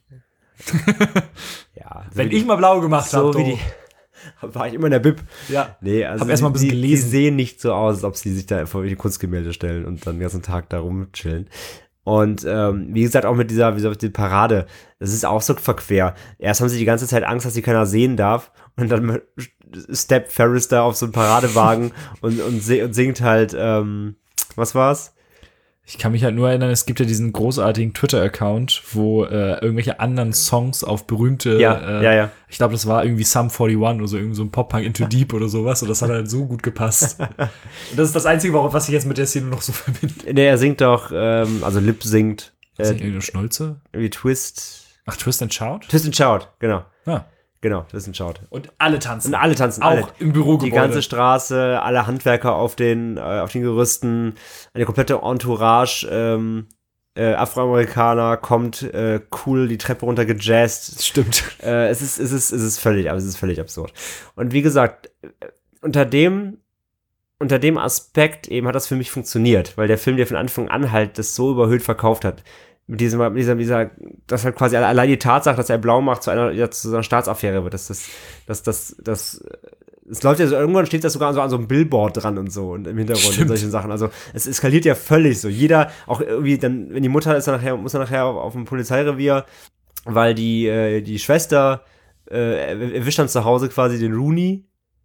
Ja. Wenn ich mal blau gemacht habe, so wie die war ich immer in der Bib. Ja. Nee, also Hab erst mal ein bisschen die gelesen. sehen nicht so aus, als ob sie sich da vor die Kunstgemälde stellen und dann den ganzen Tag da rumchillen. Und wie gesagt, auch mit dieser Parade, das ist auch so verquer. Erst haben sie die ganze Zeit Angst, dass sie keiner sehen darf und dann steppt Ferris da auf so einen Paradewagen und singt halt, was war's? Ich kann mich halt nur erinnern, es gibt ja diesen großartigen Twitter-Account, wo irgendwelche anderen Songs auf berühmte, Ja. ich glaube, das war irgendwie Sum 41 oder so, irgendwie so ein Pop-Punk Into Deep oder sowas und das hat halt so gut gepasst. Und das ist das Einzige, was ich jetzt mit der Szene noch so verbinde. Nee, er singt doch, also Lip singt. Ist das irgendeine Schnulze? Wie Twist. Ach, Twist and Shout? Twist and Shout, genau. Ja. Genau, Twist and Shout. Und alle tanzen. Und alle tanzen. Auch alle. im Bürogebäude. Die ganze Straße, alle Handwerker auf den Gerüsten, eine komplette Entourage, Afroamerikaner kommt cool die Treppe runter gejazzt. Stimmt. Es ist völlig absurd. Und wie gesagt, unter dem Aspekt eben hat das für mich funktioniert, weil der Film, der von Anfang an halt das so überhöht verkauft hat. Mit dieser, dass halt quasi allein die Tatsache, dass er blau macht, zu einer Staatsaffäre wird. Es läuft ja so, irgendwann steht das sogar so an so einem Billboard dran und so und im Hintergrund und solchen Sachen. Also es eskaliert ja völlig so. Jeder, auch irgendwie dann, wenn die Mutter ist, muss er nachher auf dem Polizeirevier, weil die Schwester erwischt dann zu Hause quasi den Rooney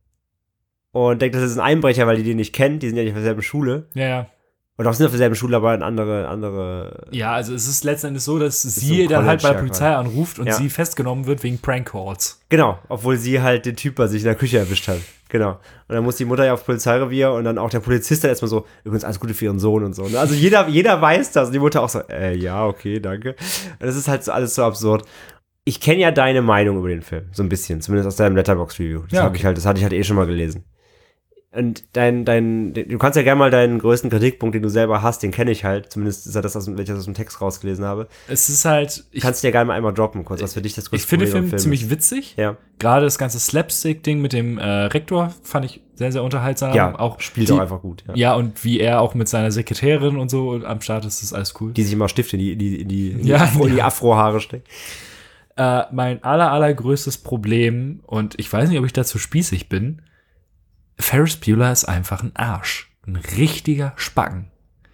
und denkt, das ist ein Einbrecher, weil die den nicht kennt. Die sind ja nicht auf derselben Schule. Ja. Oder auch sind auf derselben Schule, aber in andere. Ja, also es ist letzten Endes so, dass so sie ein dann halt bei der College, Polizei anruft und ja. sie festgenommen wird wegen Prank Calls. Genau, obwohl sie halt den Typ bei sich in der Küche erwischt hat. Genau. Und dann muss die Mutter ja aufs Polizeirevier und dann auch der Polizist dann erstmal so, übrigens alles Gute für ihren Sohn und so. Also jeder weiß das und die Mutter auch so, ja, okay, danke. Und das ist halt so alles so absurd. Ich kenne ja deine Meinung über den Film, so ein bisschen, zumindest aus deinem Letterboxd-Review. Das hatte ich halt eh schon mal gelesen. Und du kannst ja gerne mal deinen größten Kritikpunkt, den du selber hast, den kenne ich halt. Zumindest ist ja das, wenn ich das aus dem Text rausgelesen habe. Es ist halt. Kannst du dir gerne mal einmal droppen, kurz, was für dich das größte Ich finde den Problem am Film ziemlich witzig. Ja. Gerade das ganze Slapstick-Ding mit dem Rektor fand ich sehr, sehr unterhaltsam. Ja, auch spielt auch einfach gut. Ja, und wie er auch mit seiner Sekretärin und so am Start ist, ist alles cool. Die sich immer Stifte in die Ja. Afrohaare steckt. Mein allergrößtes Problem, und ich weiß nicht, ob ich dazu spießig bin, Ferris Bueller ist einfach ein Arsch. Ein richtiger Spacken.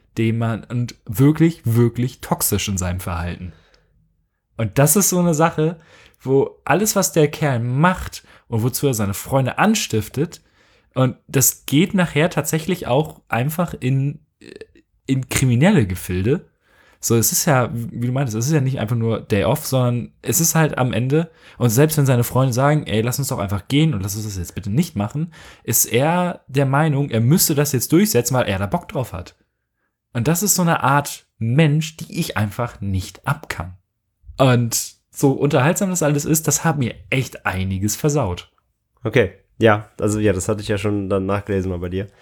Und wirklich, wirklich toxisch in seinem Verhalten. Und das ist so eine Sache, wo alles, was der Kerl macht und wozu er seine Freunde anstiftet, und das geht nachher tatsächlich auch einfach in kriminelle Gefilde. So, es ist ja, wie du meintest, es ist ja nicht einfach nur Day Off, sondern es ist halt am Ende, und selbst wenn seine Freunde sagen, ey, lass uns doch einfach gehen und lass uns das jetzt bitte nicht machen, ist er der Meinung, er müsste das jetzt durchsetzen, weil er da Bock drauf hat. Und das ist so eine Art Mensch, die ich einfach nicht abkann. Und so unterhaltsam das alles ist, das hat mir echt einiges versaut. Okay, ja, also ja, das hatte ich ja schon dann nachgelesen mal bei dir.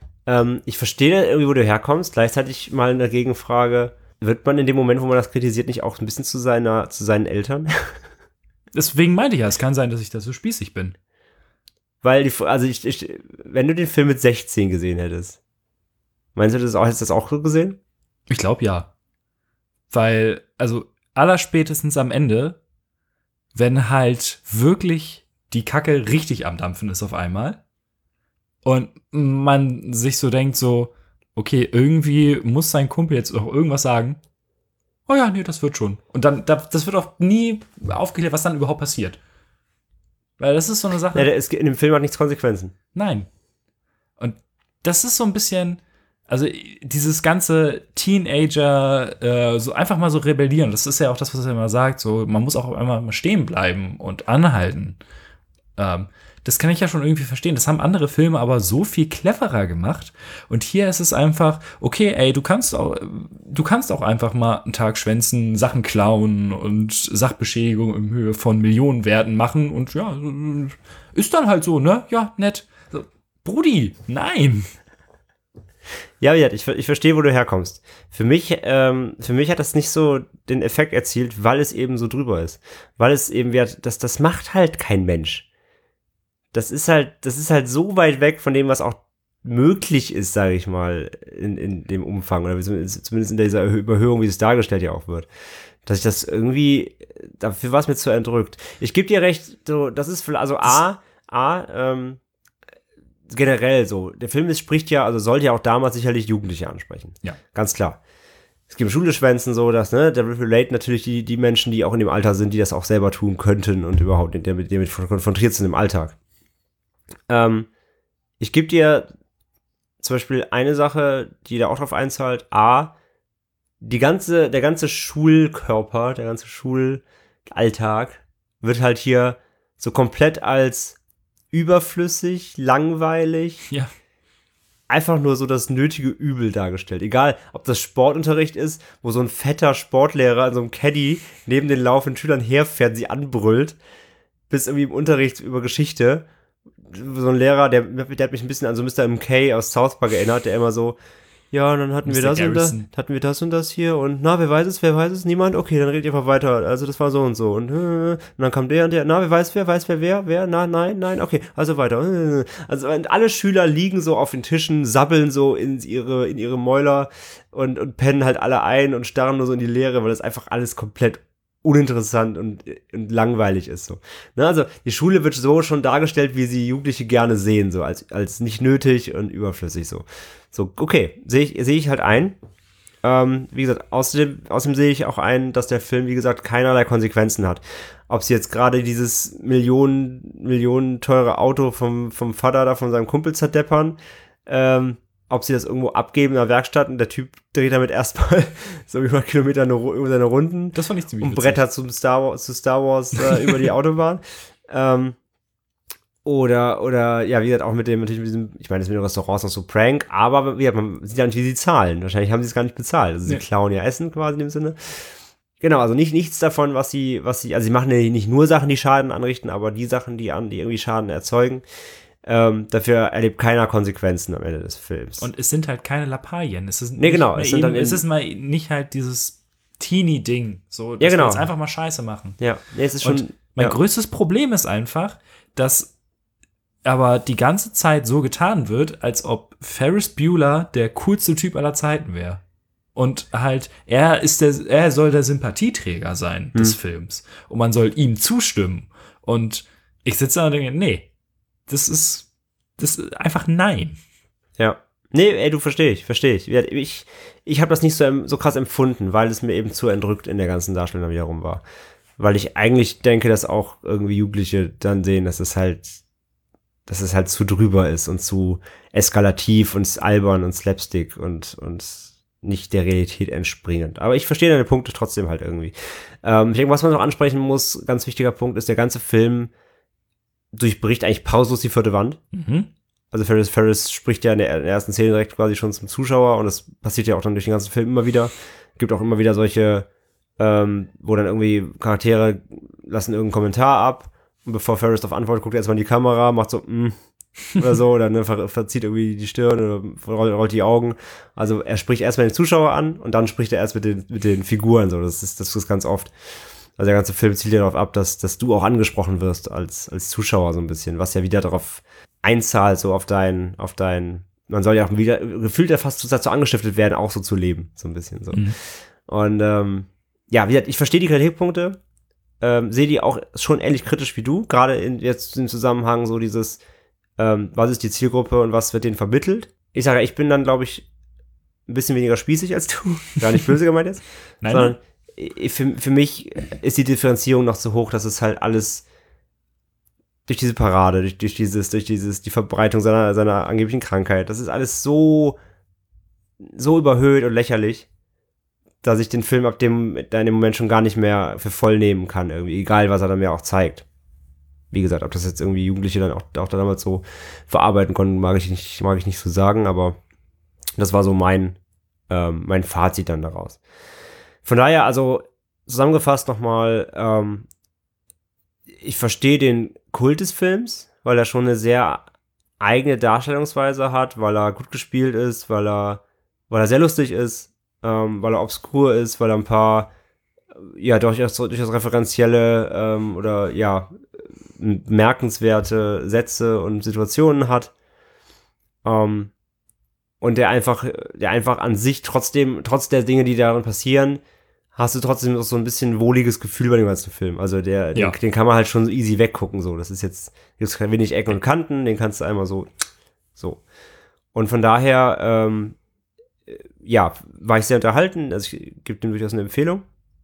Ich verstehe irgendwie, wo du herkommst, gleichzeitig mal eine Gegenfrage. Wird man in dem Moment, wo man das kritisiert, nicht auch ein bisschen zu seinen Eltern? Deswegen meinte ich ja, es kann sein, dass ich da so spießig bin. Weil wenn du den Film mit 16 gesehen hättest, meinst du, hättest du das auch so gesehen? Ich glaube ja. Weil, also allerspätestens am Ende, wenn halt wirklich die Kacke richtig am Dampfen ist auf einmal und man sich so denkt so, okay, irgendwie muss sein Kumpel jetzt auch irgendwas sagen. Oh ja, nee, das wird schon. Und dann, das wird auch nie aufgeklärt, was dann überhaupt passiert. Weil das ist so eine Sache. Ja, in dem Film hat nichts Konsequenzen. Nein. Und das ist so ein bisschen, also dieses ganze Teenager, so einfach mal so rebellieren, das ist ja auch das, was er immer sagt, so, man muss auch einmal mal stehen bleiben und anhalten. Das kann ich ja schon irgendwie verstehen. Das haben andere Filme aber so viel cleverer gemacht. Und hier ist es einfach, okay, ey, du kannst auch einfach mal einen Tag schwänzen, Sachen klauen und Sachbeschädigung in Höhe von Millionenwerten machen. Und ja, ist dann halt so, ne? Ja, nett. So, Brudi, nein. Ja, ich verstehe, wo du herkommst. Für mich hat das nicht so den Effekt erzielt, weil es eben so drüber ist. Weil es eben, das macht halt kein Mensch. Das ist halt so weit weg von dem, was auch möglich ist, sage ich mal, in dem Umfang, oder zumindest in dieser Überhöhung, wie es dargestellt ja auch wird, dass ich das irgendwie, dafür war es mir zu entrückt. Ich gebe dir recht, so, das ist, also generell so, der Film spricht ja, also sollte ja auch damals sicherlich Jugendliche ansprechen. Ja. Ganz klar. Es gibt Schuleschwänzen so, dass, ne, da relate natürlich die Menschen, die auch in dem Alter sind, die das auch selber tun könnten und überhaupt mit dem konfrontiert sind im Alltag. Ich gebe dir zum Beispiel eine Sache, die da auch drauf einzahlt. Der ganze Schulkörper, der ganze Schulalltag wird halt hier so komplett als überflüssig, langweilig, einfach nur so das nötige Übel dargestellt. Egal, ob das Sportunterricht ist, wo so ein fetter Sportlehrer in so einem Caddy neben den laufenden Schülern herfährt, sie anbrüllt, bis irgendwie im Unterricht über Geschichte. So ein Lehrer, der hat mich ein bisschen an so Mr. MK aus South Park erinnert, der immer so, ja, und dann hatten wir das und das hier und na, wer weiß es, niemand? Okay, dann redet ihr einfach weiter, also das war so und so und dann kam der und der, na, wer, na, nein, okay, also weiter. Also und alle Schüler liegen so auf den Tischen, sabbeln so in ihre Mäuler und pennen halt alle ein und starren nur so in die Leere, weil das einfach alles komplett uninteressant und langweilig ist so. Ne, also die Schule wird so schon dargestellt, wie sie Jugendliche gerne sehen, so als nicht nötig und überflüssig so. So, okay, sehe ich halt ein. Wie gesagt, außerdem sehe ich auch ein, dass der Film, wie gesagt, keinerlei Konsequenzen hat. Ob sie jetzt gerade dieses Millionen teure Auto vom Vater da von seinem Kumpel zerdeppern, ob sie das irgendwo abgeben in der Werkstatt und der Typ dreht damit erstmal so über Kilometer über seine Runden. Das fand ich ziemlich witzig. Und brettert zu Star Wars über die Autobahn. Oder, ja, wie gesagt, auch mit diesem, ich meine, das mit den Restaurants noch so Prank, aber man sieht ja nicht, wie sie zahlen. Wahrscheinlich haben sie es gar nicht bezahlt. Also sie klauen ja Essen quasi in dem Sinne. Genau, also nichts davon, was sie, also sie machen ja nicht nur Sachen, die Schaden anrichten, aber die Sachen, die irgendwie Schaden erzeugen. Dafür erlebt keiner Konsequenzen am Ende des Films. Und es sind halt keine Lappalien. Es ist mal nicht halt dieses Teenie-Ding. So, dass wir jetzt einfach mal Scheiße machen. Ja, es ist schon. Mein größtes Problem ist einfach, dass aber die ganze Zeit so getan wird, als ob Ferris Bueller der coolste Typ aller Zeiten wäre. Und halt, er soll der Sympathieträger sein des Films. Und man soll ihm zustimmen. Und ich sitze da und denke, nee, das ist einfach nein. Ja. Nee, ey, verstehe ich. Ich habe das nicht so krass empfunden, weil es mir eben zu entrückt in der ganzen Darstellung wiederum war. Weil ich eigentlich denke, dass auch irgendwie Jugendliche dann sehen, dass es halt zu drüber ist und zu eskalativ und albern und Slapstick und nicht der Realität entspringend. Aber ich verstehe deine Punkte trotzdem halt irgendwie. Ich denke, was man noch ansprechen muss, ganz wichtiger Punkt, ist, der ganze Film durchbricht eigentlich pausenlos die vierte Wand. Mhm. Also Ferris spricht ja in der ersten Szene direkt quasi schon zum Zuschauer und das passiert ja auch dann durch den ganzen Film immer wieder. Gibt auch immer wieder solche, wo dann irgendwie Charaktere lassen irgendeinen Kommentar ab und bevor Ferris darauf antwortet, guckt er erstmal in die Kamera, macht so, oder so, oder ne, verzieht irgendwie die Stirn oder rollt die Augen. Also er spricht erstmal den Zuschauer an und dann spricht er erst mit den Figuren so. Das ist ganz oft. Also der ganze Film zielt ja darauf ab, dass du auch angesprochen wirst als Zuschauer so ein bisschen, was ja wieder darauf einzahlt, so auf dein, man soll ja auch wieder gefühlt ja fast dazu angestiftet werden, auch so zu leben, so ein bisschen so. Mhm. Und ja, wie gesagt, ich verstehe die Kritikpunkte, sehe die auch schon ähnlich kritisch wie du, gerade jetzt im Zusammenhang so dieses, was ist die Zielgruppe und was wird denen vermittelt. Ich sage, ich bin dann, glaube ich, ein bisschen weniger spießig als du, gar nicht böse gemeint jetzt, Nein. sondern für mich ist die Differenzierung noch zu hoch, dass es halt alles durch diese Parade, durch die Verbreitung seiner angeblichen Krankheit, das ist alles so überhöht und lächerlich, dass ich den Film in dem Moment schon gar nicht mehr für voll nehmen kann, irgendwie, egal was er dann mir auch zeigt. wie gesagt, ob das jetzt irgendwie Jugendliche dann auch damals so verarbeiten konnten, mag ich nicht so sagen, aber das war so mein Fazit dann daraus. Von daher, also zusammengefasst nochmal, ich verstehe den Kult des Films, weil er schon eine sehr eigene Darstellungsweise hat, weil er gut gespielt ist, weil er sehr lustig ist, weil er obskur ist, weil er ein paar durchaus referenzielle oder merkenswerte Sätze und Situationen hat. Und der einfach an sich trotz der Dinge, die darin passieren, hast du trotzdem noch so ein bisschen wohliges Gefühl bei dem ganzen Film. Also den kann man halt schon easy weggucken, so. Das ist jetzt wenig Ecken und Kanten, den kannst du einmal so. Und von daher, war ich sehr unterhalten. Also ich gebe dem durchaus eine Empfehlung.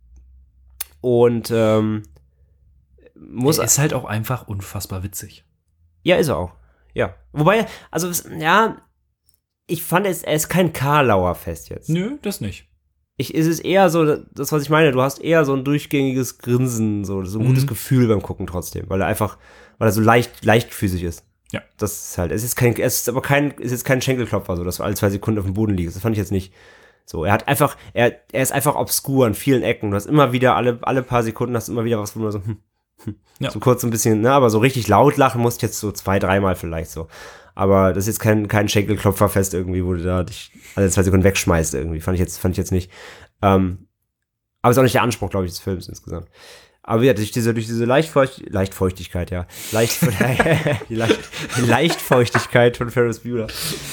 Und er ist halt auch einfach unfassbar witzig. Ja, ist er auch. Ja. Wobei, also, ich fand, er ist kein Karlauer-Fest jetzt. Nö, das nicht. Es ist eher so, das, was ich meine, du hast eher so ein durchgängiges Grinsen, so ein gutes Gefühl beim Gucken trotzdem, weil er so leichtfüßig ist. Ja. Das ist halt, es ist kein Schenkelklopfer, so, dass du alle 2 Sekunden auf dem Boden liegst. Das fand ich jetzt nicht. So, er ist einfach obskur an vielen Ecken. Du hast immer wieder, alle paar Sekunden hast du immer wieder was, wo du so, so kurz ein bisschen, aber so richtig laut lachen musst jetzt so 2-3 Mal vielleicht so. Aber das ist jetzt kein Schenkelklopferfest irgendwie, wo du da dich alle 2 Sekunden wegschmeißt irgendwie. Fand ich jetzt nicht. Aber ist auch nicht der Anspruch, glaube ich, des Films insgesamt. Aber ja, durch diese Leichtfeuchtigkeit, ja. Die Leichtfeuchtigkeit von Ferris Bueller.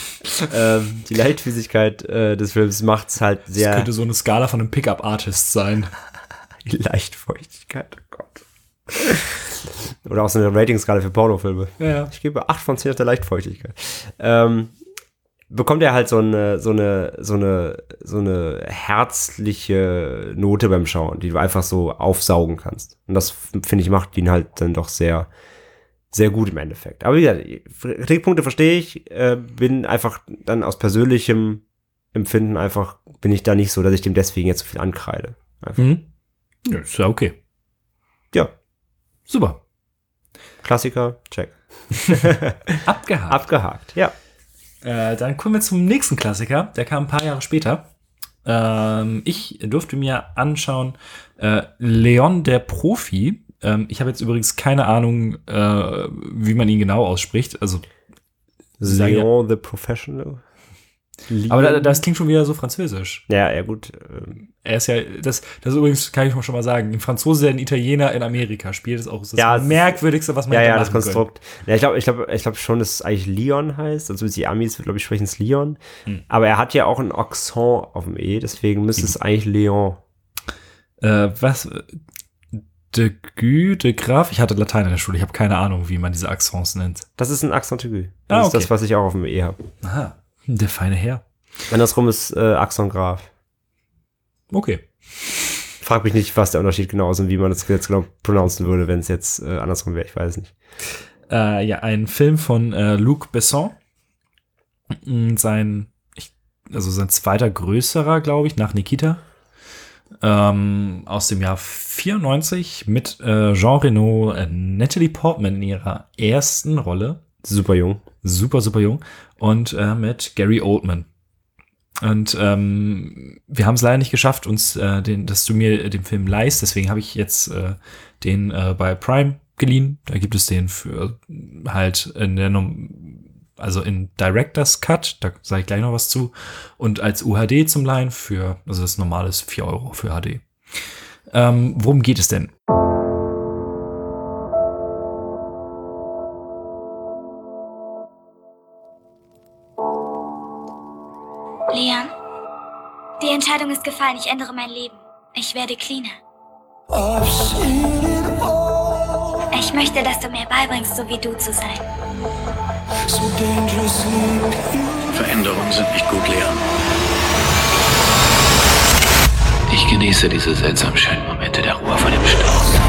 Die Leichtfüßigkeit des Films macht's halt sehr. Das könnte so eine Skala von einem Pickup-Artist sein. Die Leichtfeuchtigkeit, oh Gott. Oder auch so eine Ratingskala für Pornofilme. Ja. Ich gebe 8 von 10 auf der Leichtfeuchtigkeit. Bekommt er halt so eine herzliche Note beim Schauen, die du einfach so aufsaugen kannst. Und das, finde ich, macht ihn halt dann doch sehr, sehr gut im Endeffekt. Aber wie gesagt, Kritikpunkte verstehe ich, bin einfach dann aus persönlichem Empfinden bin ich da nicht so, dass ich dem deswegen jetzt so viel ankreide. Ja, ist ja okay. Ja. Super. Klassiker, check. Abgehakt, ja. Dann kommen wir zum nächsten Klassiker. Der kam ein paar Jahre später. Ich durfte mir anschauen Leon der Profi. Ich habe jetzt übrigens keine Ahnung, wie man ihn genau ausspricht. Also Leon the Professional. Aber das klingt schon wieder so französisch. Ja, gut. Er ist ja, das übrigens kann ich schon mal sagen, ein Franzose, der einen Italiener in Amerika spielt, ist auch das Merkwürdigste, was man hätte machen das Konstrukt. Ja, ich glaube schon, dass es eigentlich Leon heißt. Also die Amis, glaube ich, sprechen es Leon. Aber er hat ja auch einen Akzent auf dem E, deswegen müsste es eigentlich Leon. Was? De Graf? Ich hatte Latein in der Schule, ich habe keine Ahnung, wie man diese Accents nennt. Das ist ein Accent aigu. Das ist das, was ich auch auf dem E habe. Aha. Der feine Herr. Andersrum ist Accent Graf. Okay. Frag mich nicht, was der Unterschied genau ist und wie man das jetzt genau pronouncen würde, wenn es jetzt andersrum wäre. Ich weiß es nicht. Ein Film von Luc Besson. Sein zweiter größerer, glaube ich, nach Nikita. Aus dem Jahr 94 mit Jean Reno, Natalie Portman in ihrer ersten Rolle. Super jung. Super, super jung. Und mit Gary Oldman. Und wir haben es leider nicht geschafft, dass du mir den Film leihst. Deswegen habe ich jetzt den bei Prime geliehen. Da gibt es den für halt in Director's Cut. Da sage ich gleich noch was zu. Und als UHD zum Leihen das normale ist 4 € für HD. Worum geht es denn? Leon, die Entscheidung ist gefallen. Ich ändere mein Leben. Ich werde cleaner. Ich möchte, dass du mir beibringst, so wie du zu sein. Veränderungen sind nicht gut, Leon. Ich genieße diese seltsam schönen Momente der Ruhe vor dem Sturm.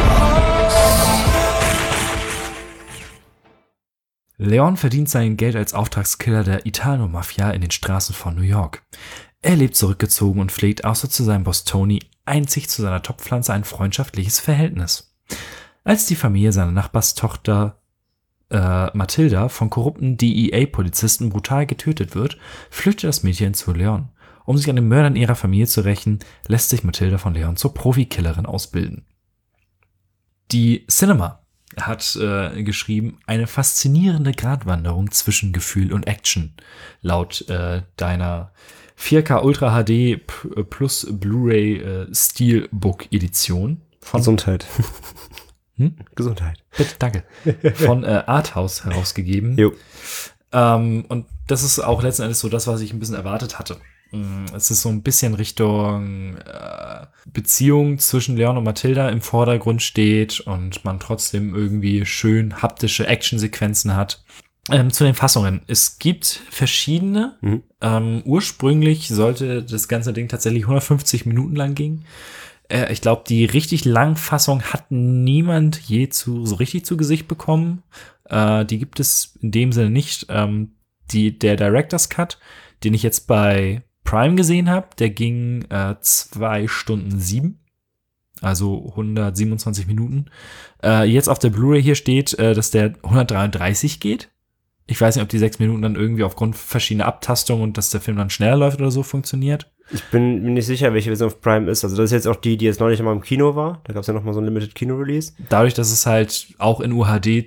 Leon verdient sein Geld als Auftragskiller der Italo-Mafia in den Straßen von New York. Er lebt zurückgezogen und pflegt außer zu seinem Boss Tony einzig zu seiner Topfpflanze ein freundschaftliches Verhältnis. Als die Familie seiner Nachbarstochter Matilda von korrupten DEA-Polizisten brutal getötet wird, flüchtet das Mädchen zu Leon. Um sich an den Mördern ihrer Familie zu rächen, lässt sich Matilda von Leon zur Profikillerin ausbilden. Die Cinema hat geschrieben, eine faszinierende Gratwanderung zwischen Gefühl und Action. Laut deiner 4K Ultra HD plus Blu-ray Steelbook Edition. Gesundheit. Gesundheit. Bitte, danke. Von Arthouse herausgegeben. Jo. Und das ist auch letzten Endes so das, was ich ein bisschen erwartet hatte. Es ist so ein bisschen Richtung Beziehung zwischen Leon und Matilda im Vordergrund steht und man trotzdem irgendwie schön haptische Actionsequenzen hat. Zu den Fassungen. Es gibt verschiedene. Ursprünglich sollte das ganze Ding tatsächlich 150 Minuten lang gehen. Ich glaube, die richtig lange Fassung hat niemand je so richtig zu Gesicht bekommen. Die gibt es in dem Sinne nicht. Der Director's Cut, den ich jetzt bei Prime gesehen habe, der ging 2 Stunden 7, also 127 Minuten. Jetzt auf der Blu-ray hier steht, dass der 133 geht. Ich weiß nicht, ob die 6 Minuten dann irgendwie aufgrund verschiedener Abtastungen und dass der Film dann schneller läuft oder so funktioniert. Ich bin mir nicht sicher, welche Version auf Prime ist. Also das ist jetzt auch die jetzt neulich mal im Kino war. Da gab es ja noch mal so ein Limited Kino-Release. Dadurch, dass es halt auch in UHD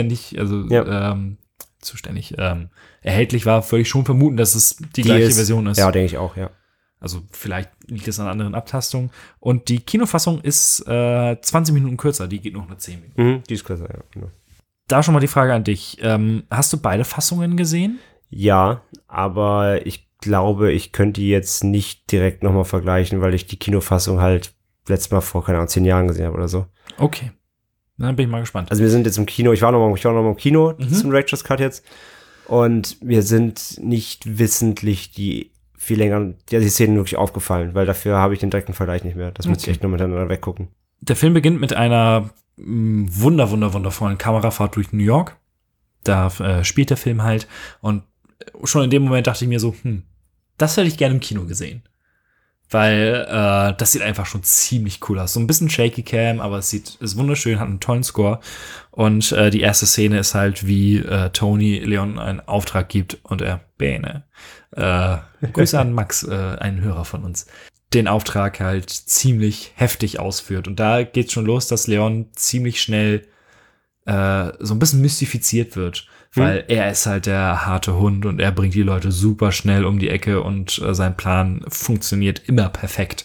erhältlich war, würde ich schon vermuten, dass es die gleiche Version ist. Ja, denke ich auch, ja. Also vielleicht liegt es an anderen Abtastungen. Und die Kinofassung ist 20 Minuten kürzer, die geht noch nur 10 Minuten. Die ist kürzer, ja, genau. Da schon mal die Frage an dich. Hast du beide Fassungen gesehen? Ja, aber ich glaube, ich könnte die jetzt nicht direkt nochmal vergleichen, weil ich die Kinofassung halt letztes Mal vor, keine Ahnung, 10 Jahren gesehen habe oder so. Okay. Dann bin ich mal gespannt. Also wir sind jetzt im Kino, ich war noch mal im Kino zum Director's Cut jetzt und wir sind nicht wissentlich die Szenen wirklich aufgefallen, weil dafür habe ich den direkten Vergleich nicht mehr. Das muss ich echt nur miteinander weggucken. Der Film beginnt mit einer wundervollen Kamerafahrt durch New York. Da spielt der Film halt und schon in dem Moment dachte ich mir so, das hätte ich gerne im Kino gesehen. Weil das sieht einfach schon ziemlich cool aus. So ein bisschen Shaky Cam, aber es ist wunderschön, hat einen tollen Score. Und die erste Szene ist halt, wie Tony Leon einen Auftrag gibt und er Bene. Grüße an Max, einen Hörer von uns. Den Auftrag halt ziemlich heftig ausführt. Und da geht's schon los, dass Leon ziemlich schnell so ein bisschen mystifiziert wird. Weil er ist halt der harte Hund und er bringt die Leute super schnell um die Ecke und sein Plan funktioniert immer perfekt.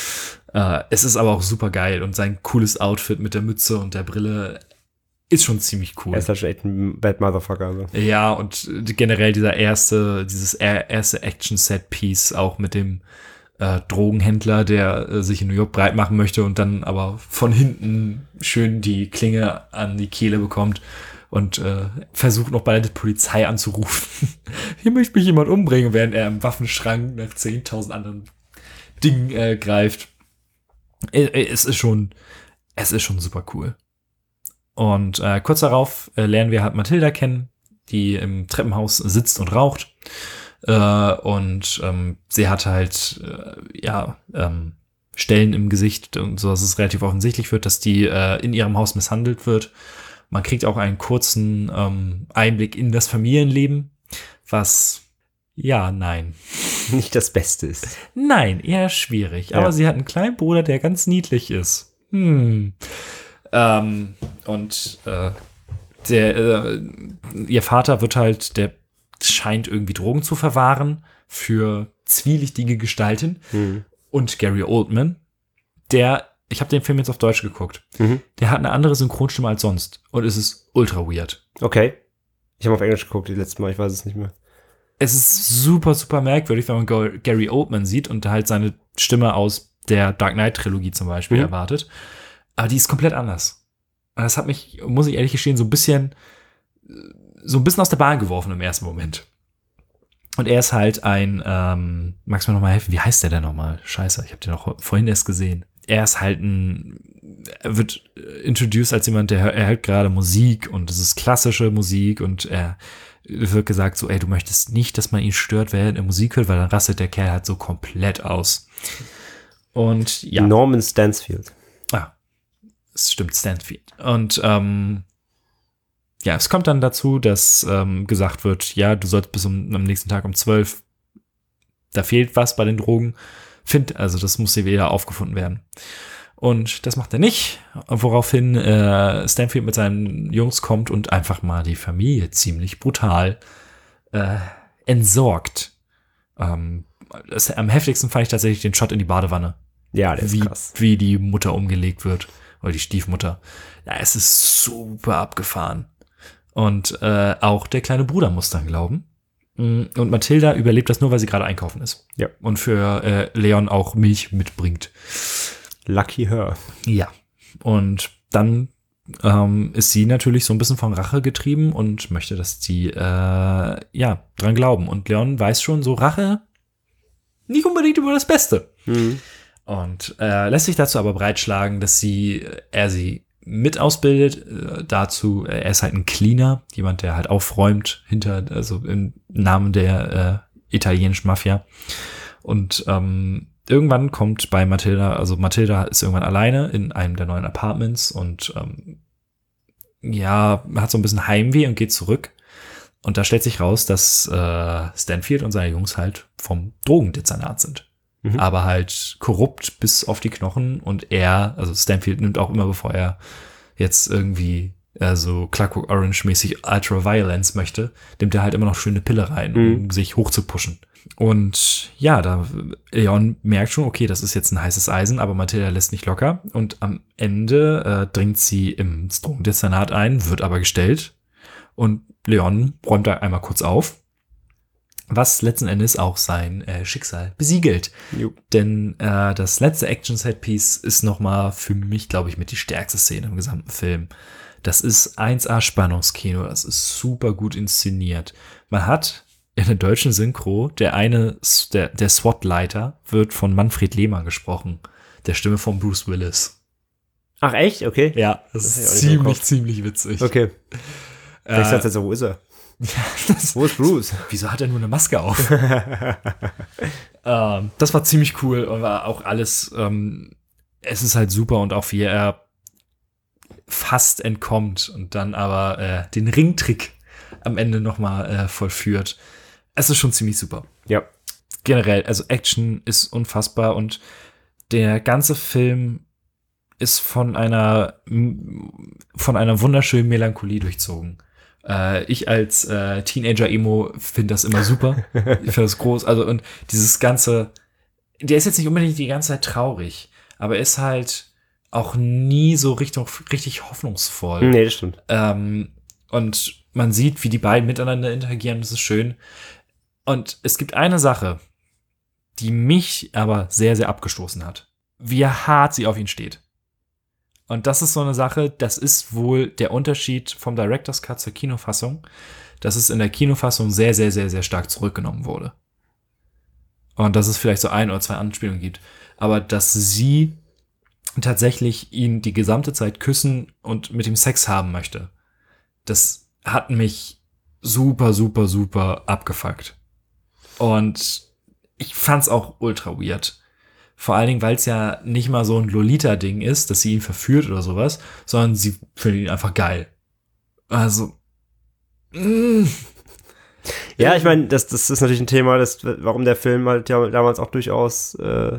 Es ist aber auch super geil und sein cooles Outfit mit der Mütze und der Brille ist schon ziemlich cool. Er ist halt schon echt ein Bad Motherfucker. Also. Ja, und generell dieses erste Action-Set-Piece auch mit dem Drogenhändler, der sich in New York breit machen möchte und dann aber von hinten schön die Klinge an die Kehle bekommt. Und versucht noch bei der Polizei anzurufen. Hier möchte mich jemand umbringen, während er im Waffenschrank nach 10.000 anderen Dingen greift. Es ist schon super cool. Und kurz darauf lernen wir halt Matilda kennen, die im Treppenhaus sitzt und raucht. Und sie hat halt Stellen im Gesicht, und so dass es relativ offensichtlich wird, dass die in ihrem Haus misshandelt wird. Man kriegt auch einen kurzen Einblick in das Familienleben, was, nein. Nicht das Beste ist. Nein, eher schwierig. Ja. Aber sie hat einen kleinen Bruder, der ganz niedlich ist. Ihr Vater wird halt, der scheint irgendwie Drogen zu verwahren für zwielichtige Gestalten. Und Gary Oldman, ich habe den Film jetzt auf Deutsch geguckt. Der hat eine andere Synchronstimme als sonst. Und es ist ultra weird. Okay. Ich habe auf Englisch geguckt die letzte Mal, ich weiß es nicht mehr. Es ist super, super merkwürdig, wenn man Gary Oldman sieht und halt seine Stimme aus der Dark Knight-Trilogie zum Beispiel erwartet. Aber die ist komplett anders. Und das hat mich, muss ich ehrlich gestehen, so ein bisschen aus der Bahn geworfen im ersten Moment. Und er ist halt magst du mir nochmal helfen? Wie heißt der denn nochmal? Scheiße, ich habe den auch vorhin erst gesehen. Er ist halt er wird introduced als jemand, er hört gerade Musik und es ist klassische Musik und er wird gesagt so, du möchtest nicht, dass man ihn stört, während er Musik hört, weil dann rastet der Kerl halt so komplett aus. Und ja. Norman Stansfield. es stimmt, Stanfield. Und ja, es kommt dann dazu, dass gesagt wird, ja, du sollst am nächsten Tag um 12, da fehlt was bei den Drogen. Also das muss hier wieder aufgefunden werden. Und das macht er nicht, woraufhin Stanfield mit seinen Jungs kommt und einfach mal die Familie ziemlich brutal entsorgt. Am heftigsten fand ich tatsächlich den Shot in die Badewanne. Ja, der ist krass. Wie die Mutter umgelegt wird. Oder die Stiefmutter. Ja, es ist super abgefahren. Und auch der kleine Bruder muss dann glauben. Und Mathilda überlebt das nur, weil sie gerade einkaufen ist. Ja. Und für Leon auch Milch mitbringt. Lucky her. Ja. Und dann ist sie natürlich so ein bisschen von Rache getrieben und möchte, dass die dran glauben. Und Leon weiß schon, so Rache nicht unbedingt über das Beste. Mhm. Und lässt sich dazu aber breitschlagen, dass er sie mit ausbildet. Er ist halt ein Cleaner, jemand, der halt aufräumt also im Namen der italienischen Mafia. Und irgendwann kommt bei Mathilda, also Mathilda ist irgendwann alleine in einem der neuen Apartments und hat so ein bisschen Heimweh und geht zurück. Und da stellt sich raus, dass Stanfield und seine Jungs halt vom Drogendezernat sind. Mhm. Aber halt korrupt bis auf die Knochen und also Stanfield nimmt auch immer, bevor er jetzt irgendwie so Clockwork Orange-mäßig Ultra-Violence möchte, nimmt er halt immer noch schöne Pille rein, um sich hochzupushen. Und ja, Leon merkt schon, okay, das ist jetzt ein heißes Eisen, aber Mathilda lässt nicht locker. Und am Ende dringt sie ins Drogendezernat ein, wird aber gestellt. Und Leon räumt da einmal kurz auf. Was letzten Endes auch sein Schicksal besiegelt. Jo. Denn das letzte Action-Set-Piece ist nochmal für mich, glaube ich, mit die stärkste Szene im gesamten Film. Das ist 1A Spannungskino, das ist super gut inszeniert. Man hat in der deutschen Synchro, der SWAT-Leiter wird von Manfred Lehmann gesprochen, der Stimme von Bruce Willis. Ach echt? Okay. Ja, das ist ziemlich witzig. Okay. Ich dachte jetzt, wo ist er? Wo ist Bruce? Wieso hat er nur eine Maske auf? Das war ziemlich cool und war auch alles, es ist halt super und auch wie er fast entkommt und dann aber den Ringtrick am Ende nochmal vollführt. Es ist schon ziemlich super. Ja. Generell, also Action ist unfassbar und der ganze Film ist von einer wunderschönen Melancholie durchzogen. Ich als Teenager-Emo finde das immer super. Ich finde das groß. Also, und dieses Ganze, der ist jetzt nicht unbedingt die ganze Zeit traurig, aber ist halt auch nie so richtig hoffnungsvoll. Nee, das stimmt. Und man sieht, wie die beiden miteinander interagieren, das ist schön. Und es gibt eine Sache, die mich aber sehr, sehr abgestoßen hat. Wie hart sie auf ihn steht. Und das ist so eine Sache, das ist wohl der Unterschied vom Director's Cut zur Kinofassung, dass es in der Kinofassung sehr, sehr, sehr, sehr stark zurückgenommen wurde. Und dass es vielleicht so 1 oder 2 Anspielungen gibt. Aber dass sie tatsächlich ihn die gesamte Zeit küssen und mit ihm Sex haben möchte, das hat mich super, super, super abgefuckt. Und ich fand's auch ultra weird. Vor allen Dingen, weil es ja nicht mal so ein Lolita-Ding ist, dass sie ihn verführt oder sowas, sondern sie findet ihn einfach geil. Also. Ja, ich meine, das ist natürlich ein Thema, warum der Film halt ja damals auch durchaus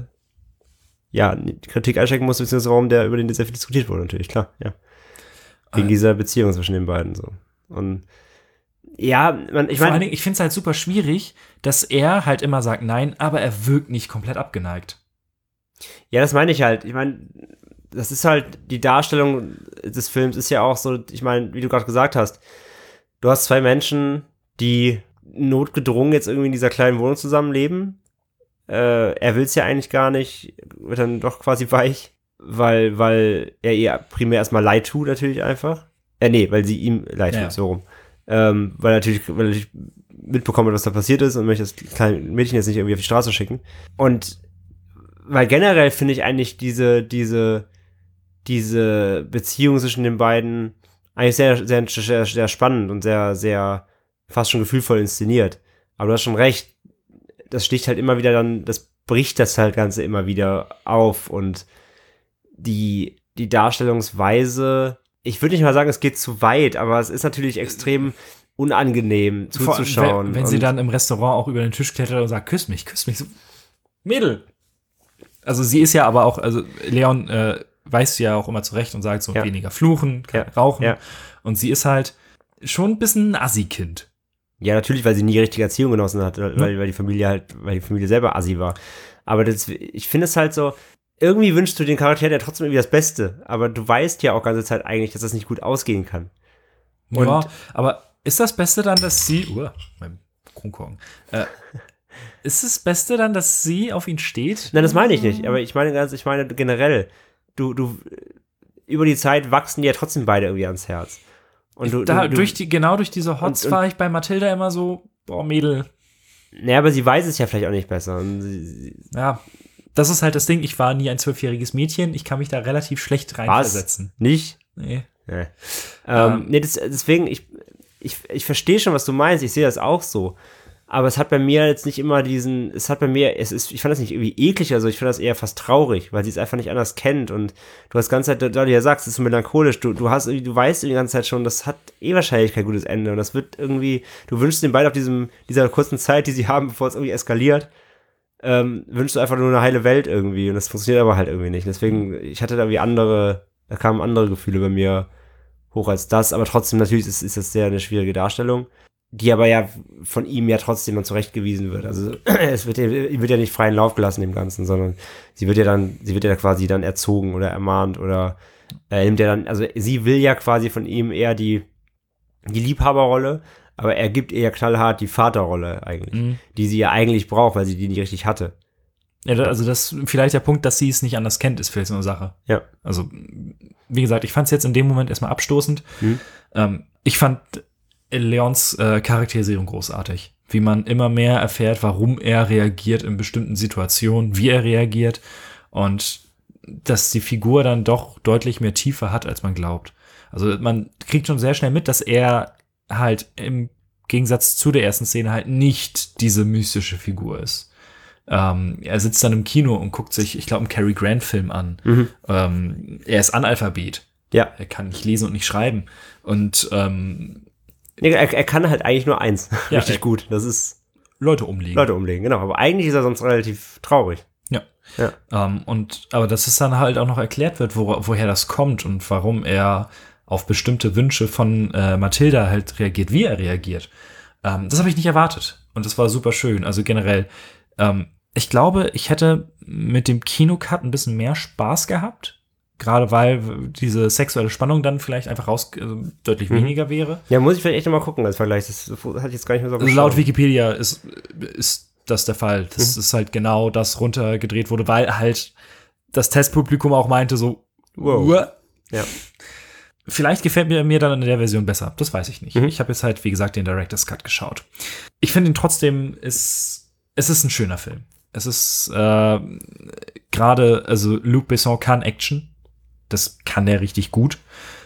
Kritik einstecken muss, beziehungsweise warum über den sehr viel diskutiert wurde, natürlich, klar, ja. Wegen dieser Beziehung zwischen den beiden so. Und ja, vor allen Dingen, ich finde es halt super schwierig, dass er halt immer sagt nein, aber er wirkt nicht komplett abgeneigt. Ja, das meine ich halt. Ich meine, das ist halt, die Darstellung des Films ist ja auch so, ich meine, wie du gerade gesagt hast, du hast 2 Menschen, die notgedrungen jetzt irgendwie in dieser kleinen Wohnung zusammenleben. Er will es ja eigentlich gar nicht, wird dann doch quasi weich, weil er ihr primär erstmal leid tut, natürlich einfach. Weil sie ihm leid tut, so rum. Weil natürlich mitbekommen hat, was da passiert ist und möchte das kleine Mädchen jetzt nicht irgendwie auf die Straße schicken. Und weil generell finde ich eigentlich diese Beziehung zwischen den beiden eigentlich sehr, sehr, sehr, sehr spannend und sehr, sehr fast schon gefühlvoll inszeniert. Aber du hast schon recht, das sticht halt immer wieder dann, das bricht das halt Ganze immer wieder auf und die die Darstellungsweise, ich würde nicht mal sagen, es geht zu weit, aber es ist natürlich extrem unangenehm zuzuschauen. Wenn sie dann im Restaurant auch über den Tisch klettert und sagt, küss mich, so, Mädel. Also sie ist ja aber auch, also Leon weist ja auch immer zurecht und sagt so, weniger fluchen, rauchen. Ja. Und sie ist halt schon ein bisschen ein Assi-Kind. Ja, natürlich, weil sie nie richtige Erziehung genossen hat, weil die Familie selber Assi war. Aber ich finde es halt so, irgendwie wünschst du den Charakter ja trotzdem irgendwie das Beste, aber du weißt ja auch ganze Zeit eigentlich, dass das nicht gut ausgehen kann. Und ja, aber ist das Beste dann, dass sie, mein Kronkorken, ist das Beste dann, dass sie auf ihn steht? Nein, das meine ich nicht, aber ich meine generell, du über die Zeit wachsen die ja trotzdem beide irgendwie ans Herz. Und durch diese Hots war ich bei Mathilda immer so, boah, Mädel. Naja, aber sie weiß es ja vielleicht auch nicht besser. Ja, das ist halt das Ding, ich war nie ein 12-jähriges Mädchen, ich kann mich da relativ schlecht reinversetzen. Nicht? Nee. Deswegen, ich verstehe schon, was du meinst, ich sehe das auch so. Aber es hat bei mir jetzt nicht immer ich fand das nicht irgendwie eklig, also ich fand das eher fast traurig, weil sie es einfach nicht anders kennt und du hast die ganze Zeit, da du ja sagst, es ist so melancholisch, du weißt die ganze Zeit schon, das hat wahrscheinlich kein gutes Ende und das wird irgendwie, du wünschst den beiden auf dieser kurzen Zeit, die sie haben, bevor es irgendwie eskaliert, wünschst du einfach nur eine heile Welt irgendwie und das funktioniert aber halt irgendwie nicht. Deswegen, ich hatte da da kamen andere Gefühle bei mir hoch als das, aber trotzdem natürlich ist das sehr eine schwierige Darstellung, die aber ja von ihm ja trotzdem dann zurechtgewiesen wird. Also es wird ja nicht freien Lauf gelassen dem Ganzen, sondern sie wird ja quasi dann erzogen oder ermahnt oder nimmt ja dann, also sie will ja quasi von ihm eher die Liebhaberrolle, aber er gibt ihr ja knallhart die Vaterrolle eigentlich, die sie ja eigentlich braucht, weil sie die nicht richtig hatte. Ja, also das vielleicht der Punkt, dass sie es nicht anders kennt, ist vielleicht so eine Sache. Ja. Also, wie gesagt, ich fand es jetzt in dem Moment erstmal abstoßend. Ich fand Leons Charakterisierung großartig. Wie man immer mehr erfährt, warum er reagiert in bestimmten Situationen, wie er reagiert und dass die Figur dann doch deutlich mehr Tiefe hat, als man glaubt. Also man kriegt schon sehr schnell mit, dass er halt im Gegensatz zu der ersten Szene halt nicht diese mystische Figur ist. Er sitzt dann im Kino und guckt sich, ich glaube, einen Cary Grant-Film an. Er ist Analphabet. Ja. Er kann nicht lesen und nicht schreiben. Und er kann halt eigentlich nur eins. Ja, richtig gut. Das ist Leute umlegen. Genau. Aber eigentlich ist er sonst relativ traurig. Ja. Aber dass es dann halt auch noch erklärt wird, woher das kommt und warum er auf bestimmte Wünsche von Mathilda halt reagiert, wie er reagiert. Das habe ich nicht erwartet. Und das war super schön. Also generell, ich glaube, ich hätte mit dem Kinocut ein bisschen mehr Spaß gehabt. Gerade weil diese sexuelle Spannung dann vielleicht einfach deutlich weniger wäre. Ja, muss ich vielleicht echt noch mal gucken als Vergleich. Das hatte ich jetzt gar nicht mehr so geschaut. Laut Wikipedia ist das der Fall. Das ist halt genau das runtergedreht wurde, weil halt das Testpublikum auch meinte so, wow. Ja. Vielleicht gefällt mir dann in der Version besser. Das weiß ich nicht. Ich habe jetzt halt, wie gesagt, den Director's Cut geschaut. Ich finde ihn trotzdem, es ist ein schöner Film. Es ist gerade, also Luc Besson kann Action. Das kann er richtig gut.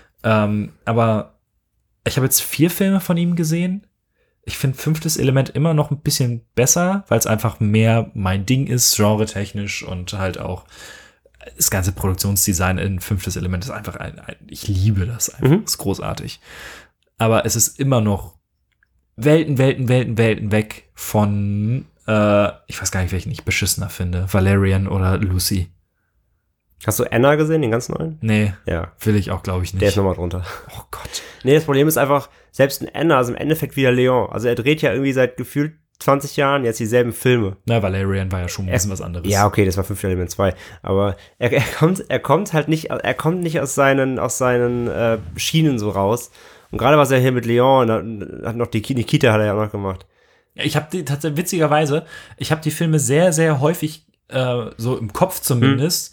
Aber ich habe jetzt 4 Filme von ihm gesehen. Ich finde 5. Element immer noch ein bisschen besser, weil es einfach mehr mein Ding ist, genretechnisch und halt auch das ganze Produktionsdesign in 5. Element ist einfach ich liebe das einfach. Ist großartig. Aber es ist immer noch Welten weg von ich weiß gar nicht, welchen ich beschissener finde. Valerian oder Lucy. Hast du Anna gesehen, den ganz neuen? Nee, ja. Will ich auch, glaube ich, nicht. Der ist nochmal drunter. Oh Gott. Nee, das Problem ist einfach, selbst in Anna, also im Endeffekt wieder Leon. Also er dreht ja irgendwie seit gefühlt 20 Jahren jetzt dieselben Filme. Na, Valerian war ja schon ein bisschen was anderes. Ja, okay, das war 5 Element 2. Aber er kommt halt nicht, aus seinen Schienen so raus. Und gerade was er hier mit Leon, hat noch die Nikita hat er ja auch noch gemacht. Ich habe witzigerweise, ich habe die Filme sehr, sehr häufig, so im Kopf zumindest,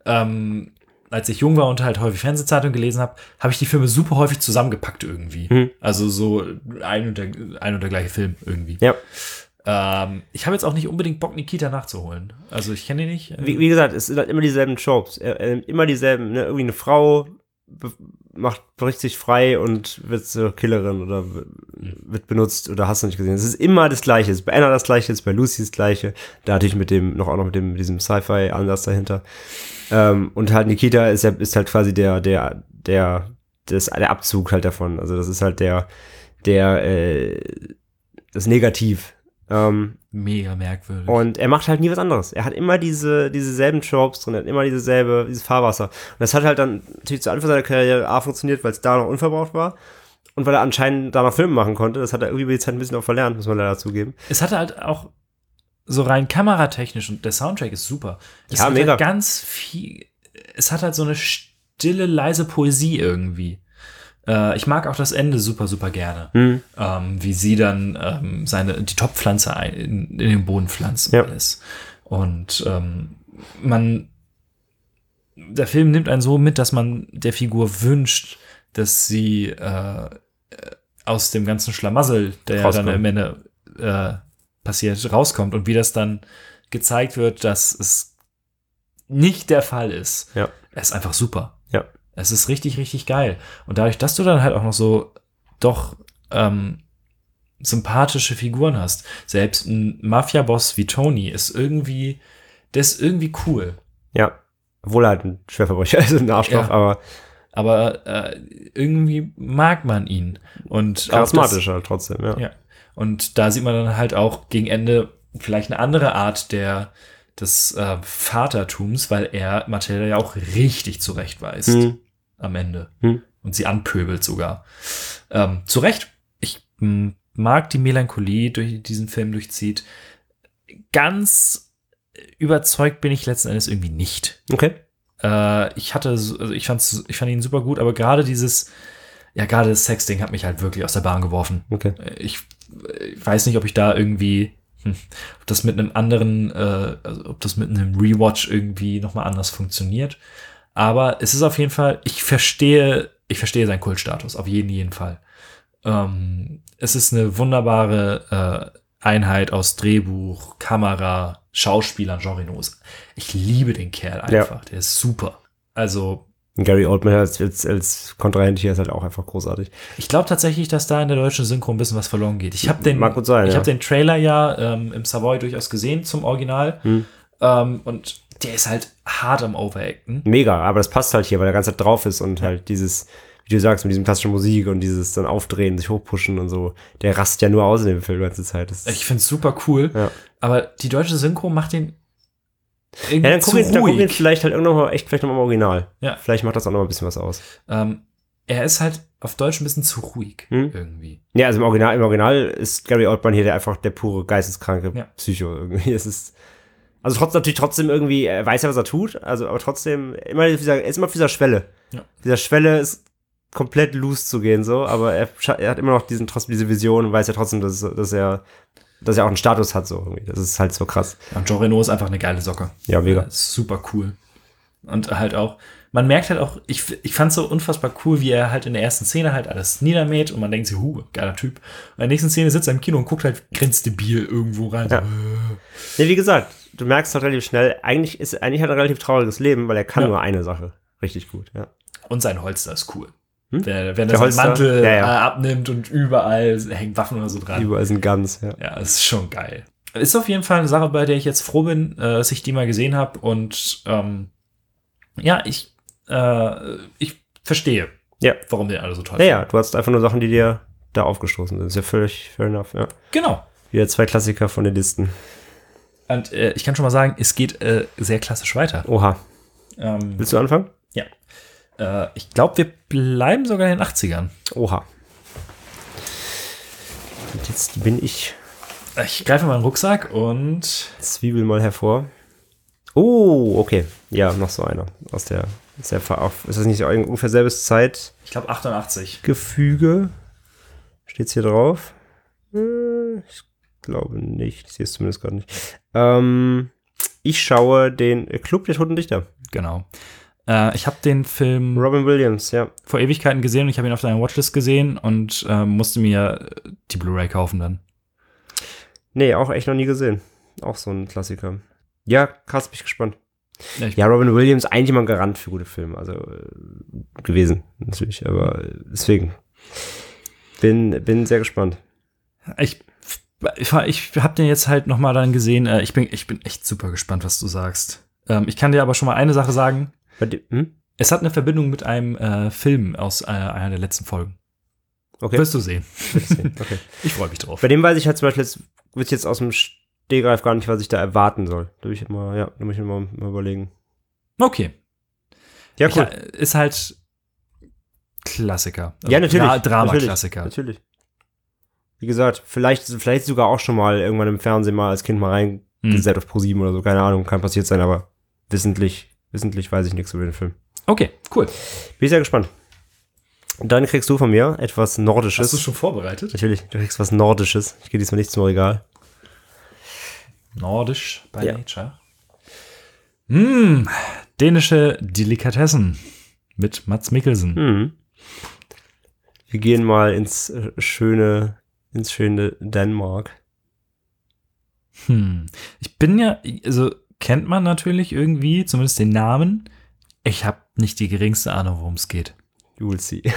als ich jung war und halt häufig Fernsehzeitung gelesen habe ich die Filme super häufig zusammengepackt irgendwie. Also so ein und der gleiche Film irgendwie. Ja. Ich habe jetzt auch nicht unbedingt Bock, Nikita nachzuholen. Also ich kenne den nicht. Wie gesagt, es sind halt immer dieselben Tropes. Er nimmt immer dieselben, ne? Irgendwie eine Frau bricht sich frei und wird zur Killerin oder wird benutzt oder hast du nicht gesehen. Es ist immer das Gleiche. Es ist bei Anna das Gleiche, es ist bei Lucy das Gleiche. Da natürlich mit diesem Sci-Fi-Ansatz dahinter. Und halt Nikita ist halt quasi der Abzug halt davon. Also das ist halt das Negativ. Mega merkwürdig. Und er macht halt nie was anderes. Er hat immer dieselben Tropes drin, er hat immer dieses Fahrwasser. Und das hat halt dann natürlich zu Anfang seiner Karriere A funktioniert, weil es da noch unverbraucht war. Und weil er anscheinend da noch Filme machen konnte. Das hat er irgendwie über die Zeit ein bisschen auch verlernt, muss man leider zugeben. Es hatte halt auch so rein kameratechnisch und der Soundtrack ist super. Es hat mega. Halt ganz viel, es hat halt so eine stille, leise Poesie irgendwie. Ich mag auch das Ende super, super gerne. Wie sie dann die Topfpflanze in den Boden pflanzt und alles. Und der Film nimmt einen so mit, dass man der Figur wünscht, dass sie aus dem ganzen Schlamassel, der ja dann am Ende passiert, rauskommt und wie das dann gezeigt wird, dass es nicht der Fall ist. Ja. Er ist einfach super. Ja. Es ist richtig, richtig geil. Und dadurch, dass du dann halt auch noch so doch sympathische Figuren hast, selbst ein Mafia-Boss wie Tony ist irgendwie cool. Ja, obwohl er halt ein Schwerverbrecher ist, ein Arschloch, aber irgendwie mag man ihn. Und charismatisch halt trotzdem, ja. Und da sieht man dann halt auch gegen Ende vielleicht eine andere Art des Vatertums, weil er Matilda ja auch richtig zurechtweist am Ende. Und sie anpöbelt sogar. Zu Recht. Ich mag die Melancholie, die diesen Film durchzieht. Ganz überzeugt bin ich letzten Endes irgendwie nicht. Okay. Ich fand ihn super gut, aber gerade das Sexding hat mich halt wirklich aus der Bahn geworfen. Okay. Ich weiß nicht, ob ich da irgendwie, ob das mit einem anderen, ob das mit einem Rewatch irgendwie nochmal anders funktioniert. Aber es ist auf jeden Fall, ich verstehe seinen Kultstatus, auf jeden Fall. Es ist eine wunderbare Einheit aus Drehbuch, Kamera, Schauspielern, Jean Reno. Ich liebe den Kerl einfach, der ist super. Also Gary Oldman als Kontrahent hier ist halt auch einfach großartig. Ich glaube tatsächlich, dass da in der deutschen Synchro ein bisschen was verloren geht. Ich habe den, Mag gut sein, hab den Trailer ja im Savoy durchaus gesehen zum Original. Und der ist halt hart am Overacten. Mega, aber das passt halt hier, weil der ganze Zeit drauf ist und halt dieses, wie du sagst, mit diesem klassischen Musik und dieses dann Aufdrehen, sich hochpushen und so. Der rastet ja nur aus in dem Film die ganze Zeit. Ich finde es super cool, aber die deutsche Synchro macht den irgendwie dann gucken wir vielleicht halt irgendwann vielleicht nochmal im Original. Ja. Vielleicht macht das auch noch ein bisschen was aus. Er ist halt auf Deutsch ein bisschen zu ruhig irgendwie. Ja, also im Original ist Gary Oldman hier einfach der pure geisteskranke Psycho irgendwie. Es ist also trotzdem irgendwie, er weiß ja, was er tut, also aber trotzdem er ist immer auf dieser Schwelle. Ja. Dieser Schwelle ist komplett loose zu gehen so, aber er hat immer noch trotzdem diese Vision und weiß ja trotzdem, dass er auch einen Status hat so irgendwie. Das ist halt so krass. Und Jean Reno ist einfach eine geile Socke. Ja, mega. Ist super cool. Und halt auch, man merkt halt auch, ich fand es so unfassbar cool, wie er halt in der ersten Szene halt alles niedermäht und man denkt sich, geiler Typ. Und in der nächsten Szene sitzt er im Kino und guckt halt grenzdebil irgendwo rein. Ja. Nee, wie gesagt, du merkst halt relativ schnell, eigentlich hat er ein relativ trauriges Leben, weil er kann nur eine Sache richtig gut, ja. Und sein Holster ist cool. Wenn er seinen Mantel abnimmt und überall hängen Waffen oder so dran. Überall sind Guns, ja. Ja, das ist schon geil. Ist auf jeden Fall eine Sache, bei der ich jetzt froh bin, dass ich die mal gesehen habe. Und ich verstehe, warum die alle so toll sind. Ja, du hast einfach nur Sachen, die dir da aufgestoßen sind. Das ist ja völlig fair enough, ja. Genau. Wieder 2 Klassiker von den Listen. Und ich kann schon mal sagen, es geht sehr klassisch weiter. Oha. Willst du anfangen? Ja. Ich glaube, wir bleiben sogar in den 80ern. Oha. Und jetzt bin ich. Ich greife meinen Rucksack und Zwiebel mal hervor. Oh, okay. Ja, noch so einer. Ist das nicht ungefähr selbes Zeit? Ich glaube 88. Gefüge. Steht's hier drauf? Ich glaube nicht. Ich sehe es zumindest gerade nicht. Ich schaue den Club der Toten Dichter. Genau. Ich habe den Film Robin Williams, ja. vor Ewigkeiten gesehen und ich habe ihn auf deiner Watchlist gesehen und musste mir die Blu-ray kaufen dann. Nee, auch echt noch nie gesehen. Auch so ein Klassiker. Ja, krass, bin ich gespannt. Ja, Robin Williams, eigentlich immer ein Garant für gute Filme, also gewesen, natürlich, aber deswegen. Bin sehr gespannt. Ich habe den jetzt halt noch mal dann gesehen. Ich bin echt super gespannt, was du sagst. Ich kann dir aber schon mal eine Sache sagen. Es hat eine Verbindung mit einem Film aus einer der letzten Folgen. Okay. Wirst du sehen. Okay. Ich freue mich drauf. Bei dem weiß ich halt zum Beispiel, wird jetzt aus dem Stehgreif gar nicht, was ich da erwarten soll. Da muss ich mal überlegen. Okay. Ja, cool. Ist halt Klassiker. Also Ja, natürlich. Drama-Klassiker. Natürlich. Wie gesagt, vielleicht sogar auch schon mal irgendwann im Fernsehen mal als Kind mal reingesetzt auf Pro7 oder so. Keine Ahnung, kann passiert sein, aber wissentlich weiß ich nichts über den Film. Okay, cool. Bin ich sehr gespannt. Und dann kriegst du von mir etwas Nordisches. Hast du schon vorbereitet? Natürlich, du kriegst was Nordisches. Ich gehe diesmal nicht zum Regal. Nordisch by Nature. Dänische Delikatessen mit Mads Mikkelsen. Wir gehen mal ins schöne Dänemark. Ich bin ja, also kennt man natürlich irgendwie, zumindest den Namen. Ich habe nicht die geringste Ahnung, worum es geht. You will see.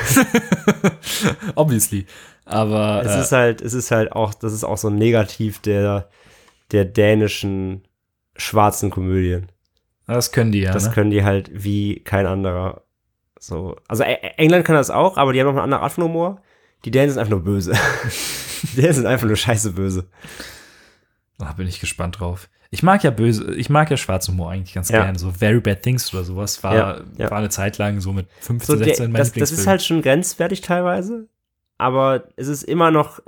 Obviously. Aber es ist halt auch, das ist auch so ein Negativ der dänischen schwarzen Komödien. Das können die ja. Das können die halt wie kein anderer. So. Also England kann das auch, aber die haben noch eine andere Art von Humor. Die Dänen sind einfach nur böse. Die Dänen sind einfach nur scheiße böse. Da bin ich gespannt drauf. Ich mag ja schwarzen Humor eigentlich ganz gerne. So Very Bad Things oder sowas war eine Zeit lang so mit 15, 16 mein Lieblingsfilm. Das ist halt schon grenzwertig teilweise, aber es ist immer noch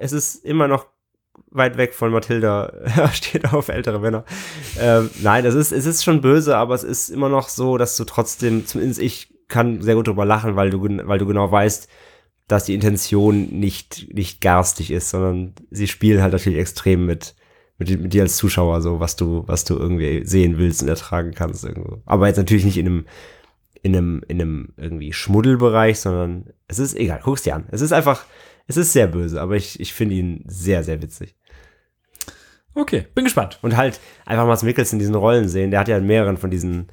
weit weg von Matilda steht auf ältere Männer. Nein, es ist schon böse, aber es ist immer noch so, dass du trotzdem, zumindest ich kann sehr gut drüber lachen, weil du genau weißt, dass die Intention nicht garstig ist, sondern sie spielen halt natürlich extrem mit dir als Zuschauer, so was du irgendwie sehen willst und ertragen kannst irgendwo. Aber jetzt natürlich nicht in einem irgendwie Schmuddelbereich, sondern es ist egal, guck's dir an. Es ist sehr böse, aber ich finde ihn sehr, sehr witzig. Okay, bin gespannt. Und halt einfach Mads Mikkelsen in diesen Rollen sehen. Der hat ja in mehreren von diesen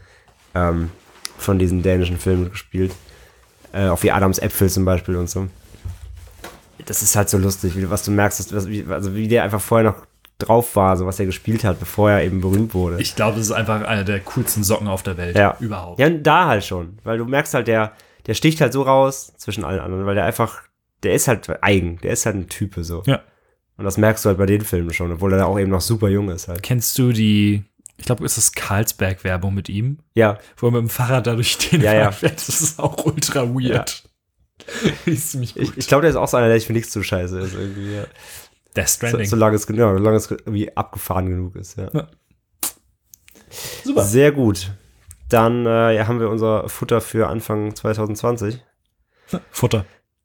dänischen Filmen gespielt. Auch wie Adams Äpfel zum Beispiel und so. Das ist halt so lustig, was du merkst, wie der einfach vorher noch drauf war, so was er gespielt hat, bevor er eben berühmt wurde. Ich glaube, das ist einfach einer der coolsten Socken auf der Welt. Ja. Überhaupt. Ja, da halt schon. Weil du merkst halt, der sticht halt so raus zwischen allen anderen, weil der ist halt eigen. Der ist halt ein Type so. Ja. Und das merkst du halt bei den Filmen schon, obwohl er auch eben noch super jung ist halt. Kennst du ich glaube, ist das Carlsberg-Werbung mit ihm? Ja. Wo er mit dem Fahrrad da durch den Wald fährt. Das ist auch ultra weird. Ja. Ist ziemlich gut. Ich glaube, der ist auch so einer, der für nichts zu scheiße ist irgendwie. Ja. Death Stranding. Solange es irgendwie abgefahren genug ist, ja. Super. Sehr gut. Dann haben wir unser Futter für Anfang 2020. Futter.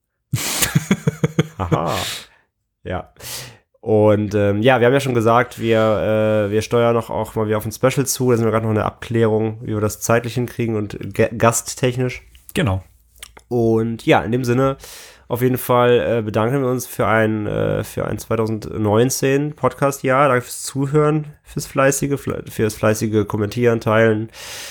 Aha. Ja. Und wir haben ja schon gesagt, wir steuern noch auch mal wieder auf ein Special zu. Da sind wir gerade noch in der Abklärung, wie wir das zeitlich hinkriegen und gasttechnisch. Genau. Und ja, in dem Sinne auf jeden Fall bedanken wir uns für ein 2019 Podcast-Jahr. Danke fürs Zuhören, fürs fleißige Kommentieren, Teilen.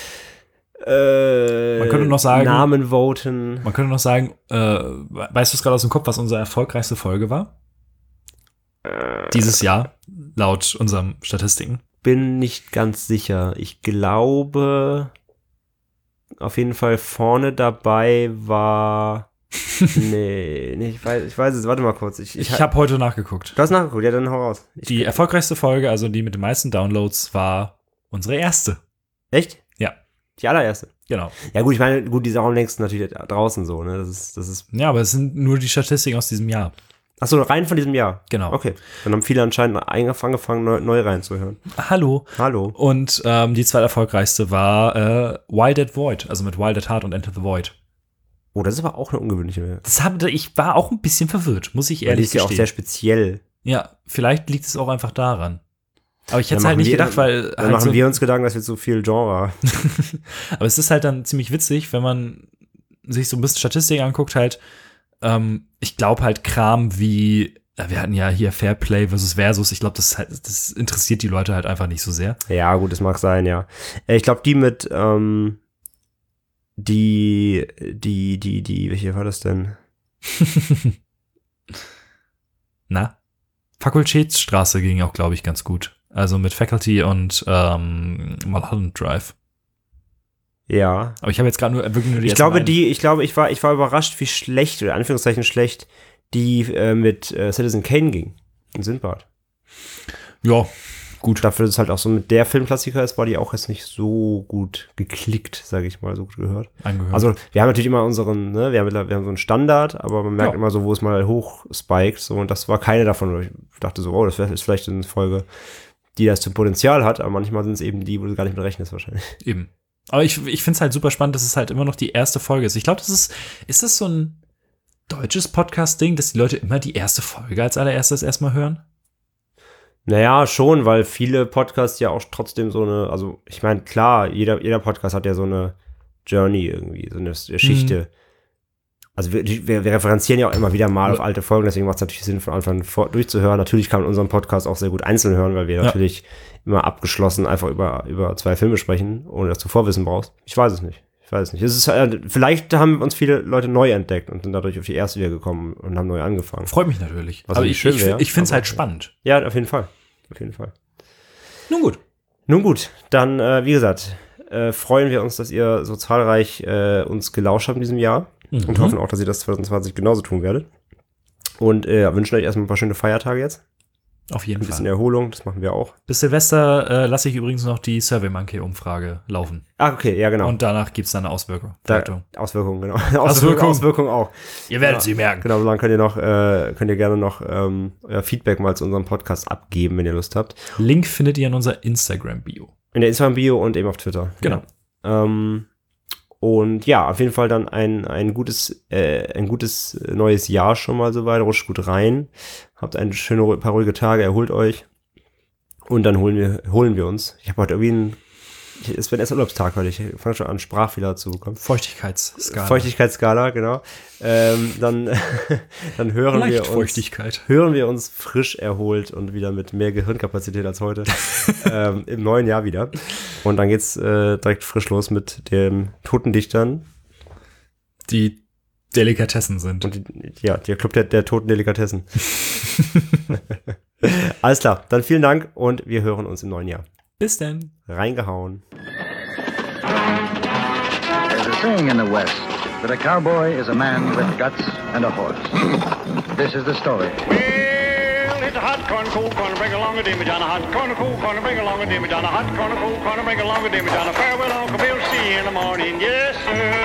Man könnte noch sagen, Namen voten. Man könnte noch sagen, weißt du es gerade aus dem Kopf, was unsere erfolgreichste Folge war? Dieses Jahr, laut unseren Statistiken. Bin nicht ganz sicher. Ich glaube, auf jeden Fall vorne dabei war. Nee, ich weiß es. Warte mal kurz. Ich habe heute nachgeguckt. Du hast nachgeguckt, ja, dann hau raus. Die erfolgreichste Folge, also die mit den meisten Downloads, war unsere erste. Echt? Ja. Die allererste? Genau. Ja gut, ich meine, die ist auch am längsten natürlich draußen so, ne? Das ist. Ja, aber es sind nur die Statistiken aus diesem Jahr. Achso, rein von diesem Jahr? Genau. Okay. Dann haben viele anscheinend angefangen, neu reinzuhören. Hallo. Und die zweiterfolgreichste war Wild at Void, also mit Wild at Heart und Enter the Void. Oh, das ist aber auch eine ungewöhnliche. Ich war auch ein bisschen verwirrt, muss ich ehrlich gestehen. Die ist ja auch sehr speziell. Ja, vielleicht liegt es auch einfach daran. Aber ich hätte es halt nicht gedacht, weil. Dann machen wir uns Gedanken, dass wir zu viel Genre. Aber es ist halt dann ziemlich witzig, wenn man sich so ein bisschen Statistiken anguckt, halt. Ich glaube halt Kram wie, wir hatten ja hier Fairplay versus. Ich glaube, das interessiert die Leute halt einfach nicht so sehr. Ja, gut, das mag sein, ja. Ich glaube, die mit, welche war das denn? Na? Fakultätsstraße ging auch, glaube ich, ganz gut. Also mit Faculty und Mulholland Drive. Ja. Aber ich habe jetzt gerade wirklich nur die Ich war überrascht, wie schlecht, oder Anführungszeichen schlecht, die mit Citizen Kane ging. In Sindbad. Ja, gut. Dafür, dass es halt auch so mit der Filmklassiker ist, war die auch jetzt nicht so gut geklickt, sage ich mal, so gut gehört. Angehört. Also wir haben natürlich immer unseren, ne, wir haben so einen Standard, aber man merkt immer so, wo es mal hoch spiked, so, und das war keine davon. Ich dachte so, oh, das ist vielleicht eine Folge, die das zum Potenzial hat, aber manchmal sind es eben die, wo du gar nicht mit rechnest wahrscheinlich. Eben. Aber ich finde es halt super spannend, dass es halt immer noch die erste Folge ist. Ich glaube, ist das so ein deutsches Podcast-Ding, dass die Leute immer die erste Folge als allererstes erstmal hören? Naja, schon, weil viele Podcasts ja auch trotzdem so eine, also ich meine, klar, jeder Podcast hat ja so eine Journey irgendwie, so eine Geschichte. Also wir referenzieren ja auch immer wieder mal auf alte Folgen, deswegen macht es natürlich Sinn, von Anfang an durchzuhören. Natürlich kann man unseren Podcast auch sehr gut einzeln hören, weil wir natürlich immer abgeschlossen einfach über 2 Filme sprechen, ohne dass du Vorwissen brauchst. Ich weiß es nicht. Es ist, vielleicht haben uns viele Leute neu entdeckt und sind dadurch auf die erste wieder gekommen und haben neu angefangen. Freut mich natürlich. Was aber ich finde es halt spannend. Ja, auf jeden Fall. Nun gut, dann, wie gesagt, freuen wir uns, dass ihr so zahlreich uns gelauscht habt in diesem Jahr und hoffen auch, dass ihr das 2020 genauso tun werdet. Und wünschen euch erstmal ein paar schöne Feiertage jetzt. Auf jeden Fall. Ein bisschen Erholung, das machen wir auch. Bis Silvester lasse ich übrigens noch die SurveyMonkey-Umfrage laufen. Ah, okay, ja, genau. Und danach gibt es dann eine Auswirkung. Auswirkungen, genau. Auswirkungen auch. Ihr werdet sie merken. Genau, so lange könnt ihr gerne noch euer Feedback mal zu unserem Podcast abgeben, wenn ihr Lust habt. Link findet ihr in unserer Instagram-Bio. In der Instagram-Bio und eben auf Twitter. Genau. Ja. Und ja, auf jeden Fall dann ein gutes neues Jahr schon mal soweit. Rutscht gut rein. Habt paar ruhige Tage, erholt euch. Und dann holen wir uns. Ich habe heute irgendwie es wird erst Urlaubstag heute. Ich fange schon an, Sprachfehler zu bekommen. Feuchtigkeitsskala, genau. Dann hören wir uns frisch erholt und wieder mit mehr Gehirnkapazität als heute im neuen Jahr wieder. Und dann geht's direkt frisch los mit den Toten Dichtern. Die Delikatessen sind. Und der Club der Toten Delikatessen. Alles klar, dann vielen Dank und wir hören uns im neuen Jahr. Bis denn. Reingehauen. There's a saying in the West that a cowboy is a man with guts and a horse. This is the story. Well, it's a hot corn, cool corn, bring along a dimmy John, a hot corn, cool corn, bring along a dimmy John, a hot corn, cool corn, bring along a dimmy John, a farewell, Uncle Bill, see you in the morning, yes, sir.